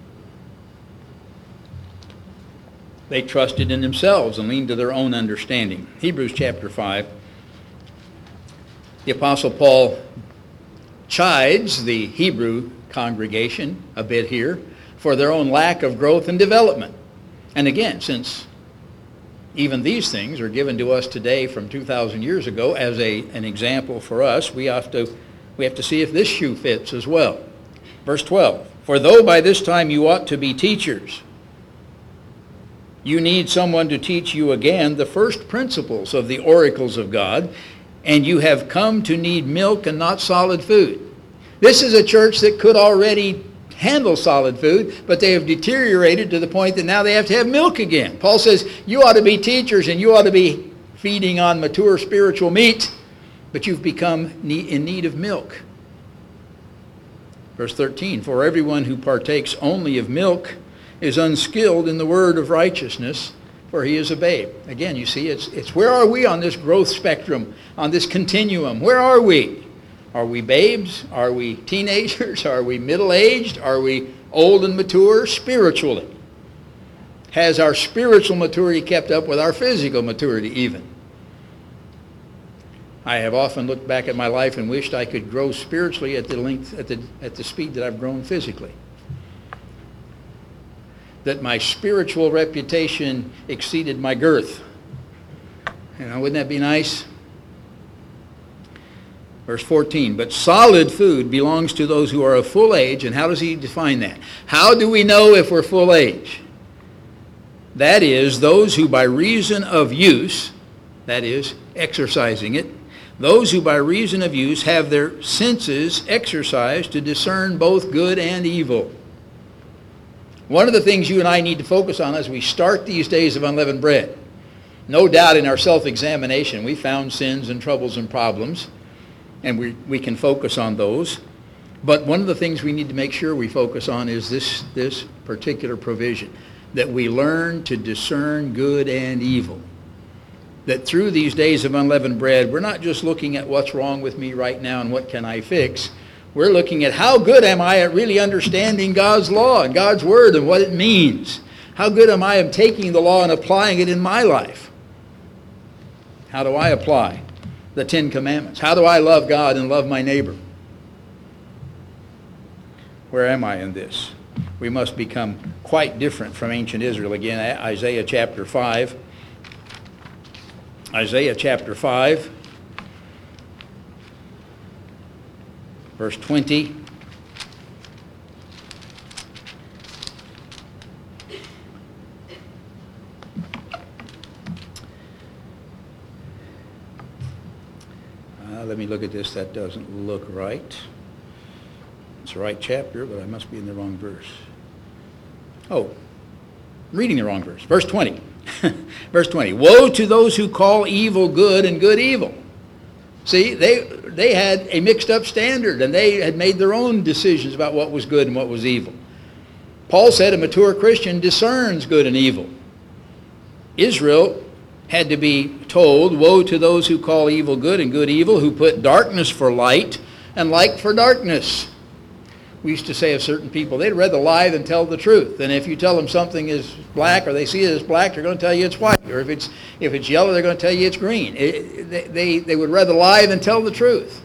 They trusted in themselves and leaned to their own understanding. Hebrews chapter five. The Apostle Paul chides the Hebrew congregation a bit here for their own lack of growth and development. And again, since even these things are given to us today from two thousand years ago as a, an example for us, we have to we have to see if this shoe fits as well. Verse twelve, for though by this time you ought to be teachers, you need someone to teach you again the first principles of the oracles of God, and you have come to need milk and not solid food. This is a church that could already handle solid food, but they have deteriorated to the point that now they have to have milk again. Paul says, you ought to be teachers and you ought to be feeding on mature spiritual meat, but you've become in need of milk. Verse thirteen, for everyone who partakes only of milk is unskilled in the word of righteousness, for he is a babe. Again, you see, it's, it's where are we on this growth spectrum, on this continuum? Where are we? Are we babes? Are we teenagers? Are we middle-aged? Are we old and mature spiritually? Has our spiritual maturity kept up with our physical maturity even? I have often looked back at my life and wished I could grow spiritually at the length, at the, at the speed that I've grown physically. That my spiritual reputation exceeded my girth. You know, wouldn't that be nice? Verse fourteen, but solid food belongs to those who are of full age. And how does he define that? How do we know if we're full age? That is, those who by reason of use, that is, exercising it, those who by reason of use have their senses exercised to discern both good and evil. One of the things you and I need to focus on as we start these days of unleavened bread, no doubt in our self-examination we found sins and troubles and problems, and we, we can focus on those. But one of the things we need to make sure we focus on is this, this particular provision, that we learn to discern good and evil. That through these days of unleavened bread, we're not just looking at what's wrong with me right now and what can I fix. We're looking at how good am I at really understanding God's law and God's word and what it means. How good am I at taking the law and applying it in my life? How do I apply the Ten Commandments? How do I love God and love my neighbor? Where am I in this? we must become quite different from ancient Israel. Again, Isaiah chapter five. Isaiah chapter five, verse twenty. Uh, let me look at this. That doesn't look right. It's the right chapter, but I must be in the wrong verse. Oh, I'm reading the wrong verse. Verse twenty. Verse twenty. Woe to those who call evil good and good evil. See, they they had a mixed up standard, and they had made their own decisions about what was good and what was evil. Paul said a mature Christian discerns good and evil. Israel had to be told, woe to those who call evil good and good evil, who put darkness for light and light for darkness. We used to say of certain people, they'd rather lie than tell the truth. And if you tell them something is black, or they see it as black, they're going to tell you it's white. Or if it's if it's yellow, they're going to tell you it's green. It, they, they, they would rather lie than tell the truth.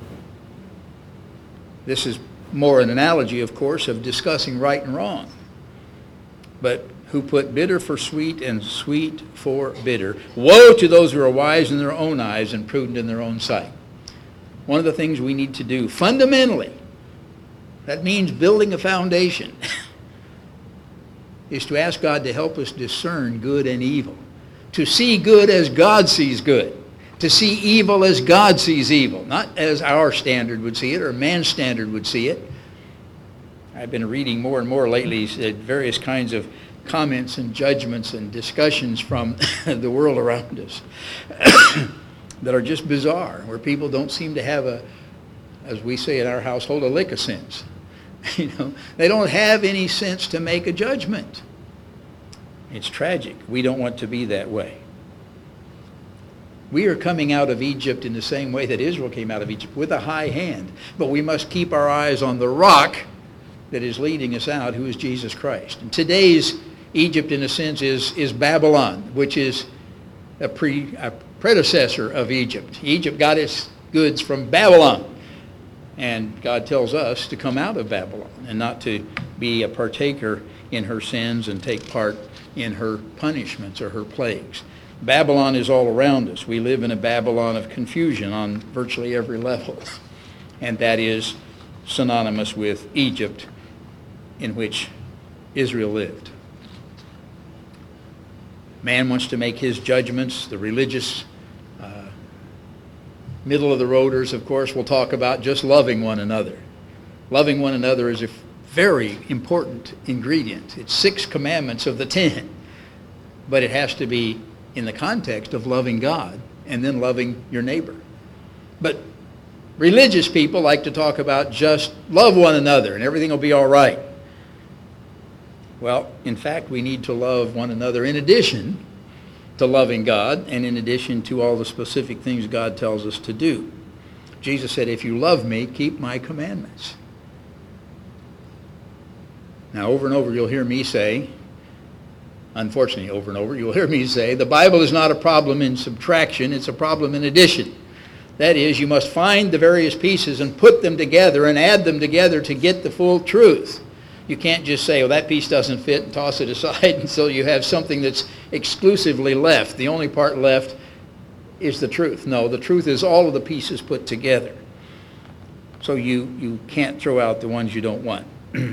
This is more an analogy, of course, of discussing right and wrong. But who put bitter for sweet and sweet for bitter. Woe to those who are wise in their own eyes and prudent in their own sight. One of the things we need to do fundamentally, that means building a foundation, is to ask God to help us discern good and evil. To see good as God sees good. To see evil as God sees evil. Not as our standard would see it or man's standard would see it. I've been reading more and more lately various kinds of comments and judgments and discussions from the world around us that are just bizarre, where people don't seem to have a, as we say in our household, a lick of sense. You know, they don't have any sense to make a judgment. It's tragic. We don't want to be that way. We are coming out of Egypt in the same way that Israel came out of Egypt, with a high hand. But we must keep our eyes on the rock that is leading us out, who is Jesus Christ. And today's Egypt, in a sense, is, is Babylon, which is a, pre, a predecessor of Egypt. Egypt got its goods from Babylon. And God tells us to come out of Babylon and not to be a partaker in her sins and take part in her punishments or her plagues. Babylon is all around us. We live in a Babylon of confusion on virtually every level. And that is synonymous with Egypt, in which Israel lived. Man wants to make his judgments. The religious uh, middle of the roaders, of course, will talk about just loving one another. Loving one another is a very important ingredient. It's six commandments of the ten. But it has to be in the context of loving God and then loving your neighbor. But religious people like to talk about just love one another and everything will be all right. Well, in fact, we need to love one another in addition to loving God and in addition to all the specific things God tells us to do. Jesus said, if you love me, keep my commandments. Now, over and over, you'll hear me say, unfortunately, over and over, you'll hear me say, the Bible is not a problem in subtraction, it's a problem in addition. That is, you must find the various pieces and put them together and add them together to get the full truth. You can't just say, well, that piece doesn't fit and toss it aside until you have something that's exclusively left. The only part left is the truth. No, the truth is all of the pieces put together. So you, you can't throw out the ones you don't want.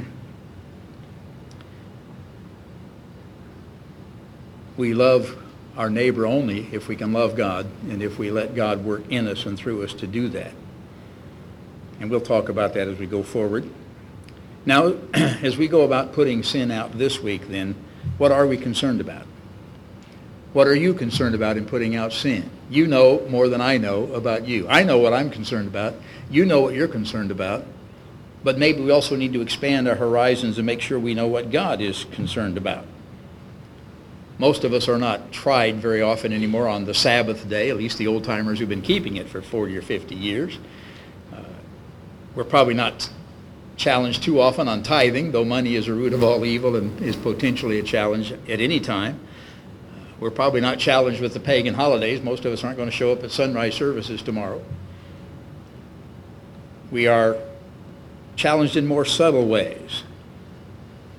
We love our neighbor only if we can love God and if we let God work in us and through us to do that. And we'll talk about that as we go forward. Now, as we go about putting sin out this week, then, what are we concerned about? What are you concerned about in putting out sin? You know more than I know about you. I know what I'm concerned about. You know what you're concerned about. But maybe we also need to expand our horizons and make sure we know what God is concerned about. Most of us are not tried very often anymore on the Sabbath day, at least the old-timers who've been keeping it for forty or fifty years. Uh, we're probably not challenged too often on tithing, though money is a root of all evil and is potentially a challenge at any time. Uh, we're probably not challenged with the pagan holidays. Most of us aren't going to show up at sunrise services tomorrow. We are challenged in more subtle ways.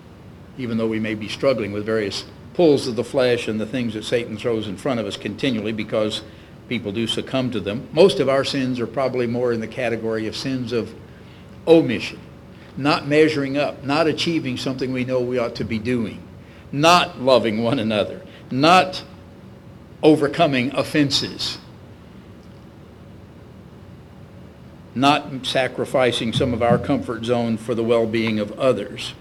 even though we may be struggling with various pulls of the flesh and the things that Satan throws in front of us continually, because people do succumb to them. Most of our sins are probably more in the category of sins of omission, not measuring up, not achieving something we know we ought to be doing, not loving one another, not overcoming offenses, not sacrificing some of our comfort zone for the well-being of others,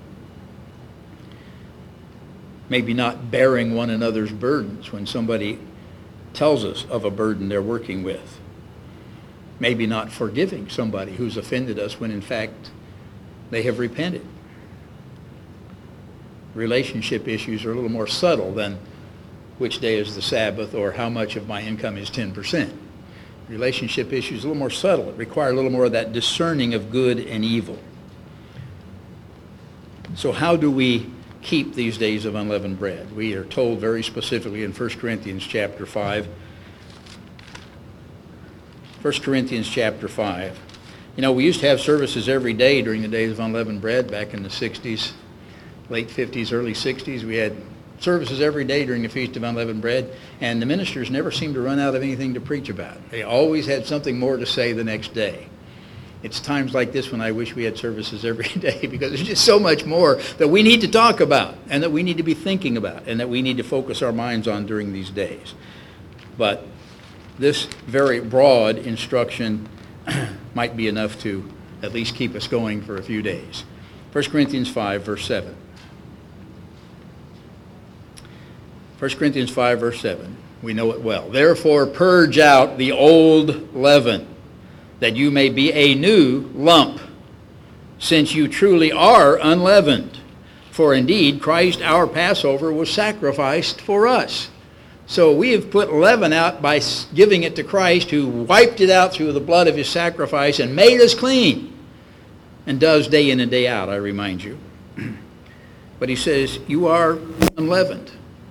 maybe not bearing one another's burdens when somebody tells us of a burden they're working with, maybe not forgiving somebody who's offended us when in fact they have repented. Relationship issues are a little more subtle than which day is the Sabbath or how much of my income is ten percent. Relationship issues are a little more subtle. It requires a little more of that discerning of good and evil. So how do we keep these days of unleavened bread? We are told very specifically in First Corinthians chapter five. First Corinthians chapter five. You know, we used to have services every day during the days of unleavened bread back in the sixties, late fifties, early sixties. We had services every day during the Feast of Unleavened Bread, and the ministers never seemed to run out of anything to preach about. They always had something more to say the next day. It's times like this when I wish we had services every day, because there's just so much more that we need to talk about and that we need to be thinking about and that we need to focus our minds on during these days. But this very broad instruction might be enough to at least keep us going for a few days. First Corinthians five, verse seven. First Corinthians five, verse seven. We know it well. Therefore purge out the old leaven, that you may be a new lump, since you truly are unleavened. For indeed Christ our Passover was sacrificed for us. So we have put leaven out by giving it to Christ, who wiped it out through the blood of his sacrifice and made us clean, and does day in and day out, I remind you. But he says, you are unleavened.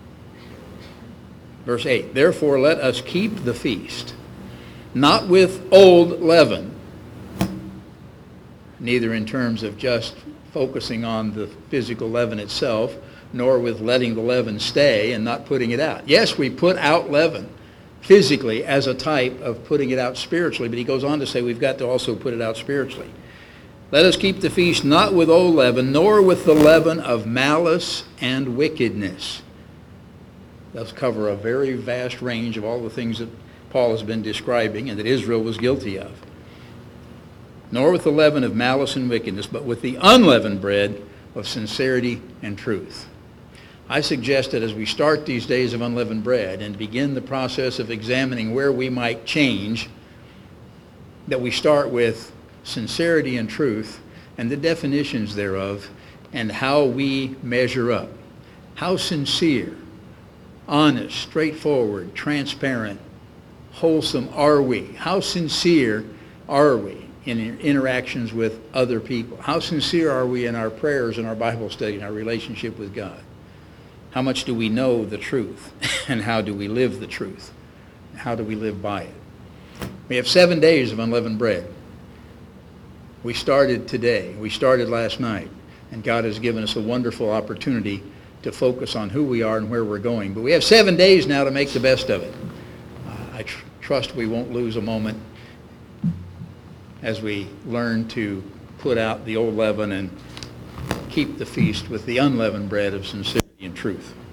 Verse eight, therefore let us keep the feast, not with old leaven, neither in terms of just focusing on the physical leaven itself, nor with letting the leaven stay and not putting it out. Yes, we put out leaven physically as a type of putting it out spiritually, but he goes on to say we've got to also put it out spiritually. Let us keep the feast not with old leaven, nor with the leaven of malice and wickedness. Those cover a very vast range of all the things that Paul has been describing and that Israel was guilty of. Nor with the leaven of malice and wickedness, but with the unleavened bread of sincerity and truth. I suggest that as we start these days of unleavened bread and begin the process of examining where we might change, that we start with sincerity and truth and the definitions thereof and how we measure up. How sincere, honest, straightforward, transparent, wholesome are we? How sincere are we in interactions with other people? How sincere are we in our prayers and our Bible study and our relationship with God? How much do we know the truth? And how do we live the truth? How do we live by it? We have seven days of unleavened bread. We started today. We started last night. And God has given us a wonderful opportunity to focus on who we are and where we're going. But we have seven days now to make the best of it. Uh, I tr- trust we won't lose a moment as we learn to put out the old leaven and keep the feast with the unleavened bread of sincerity and truth.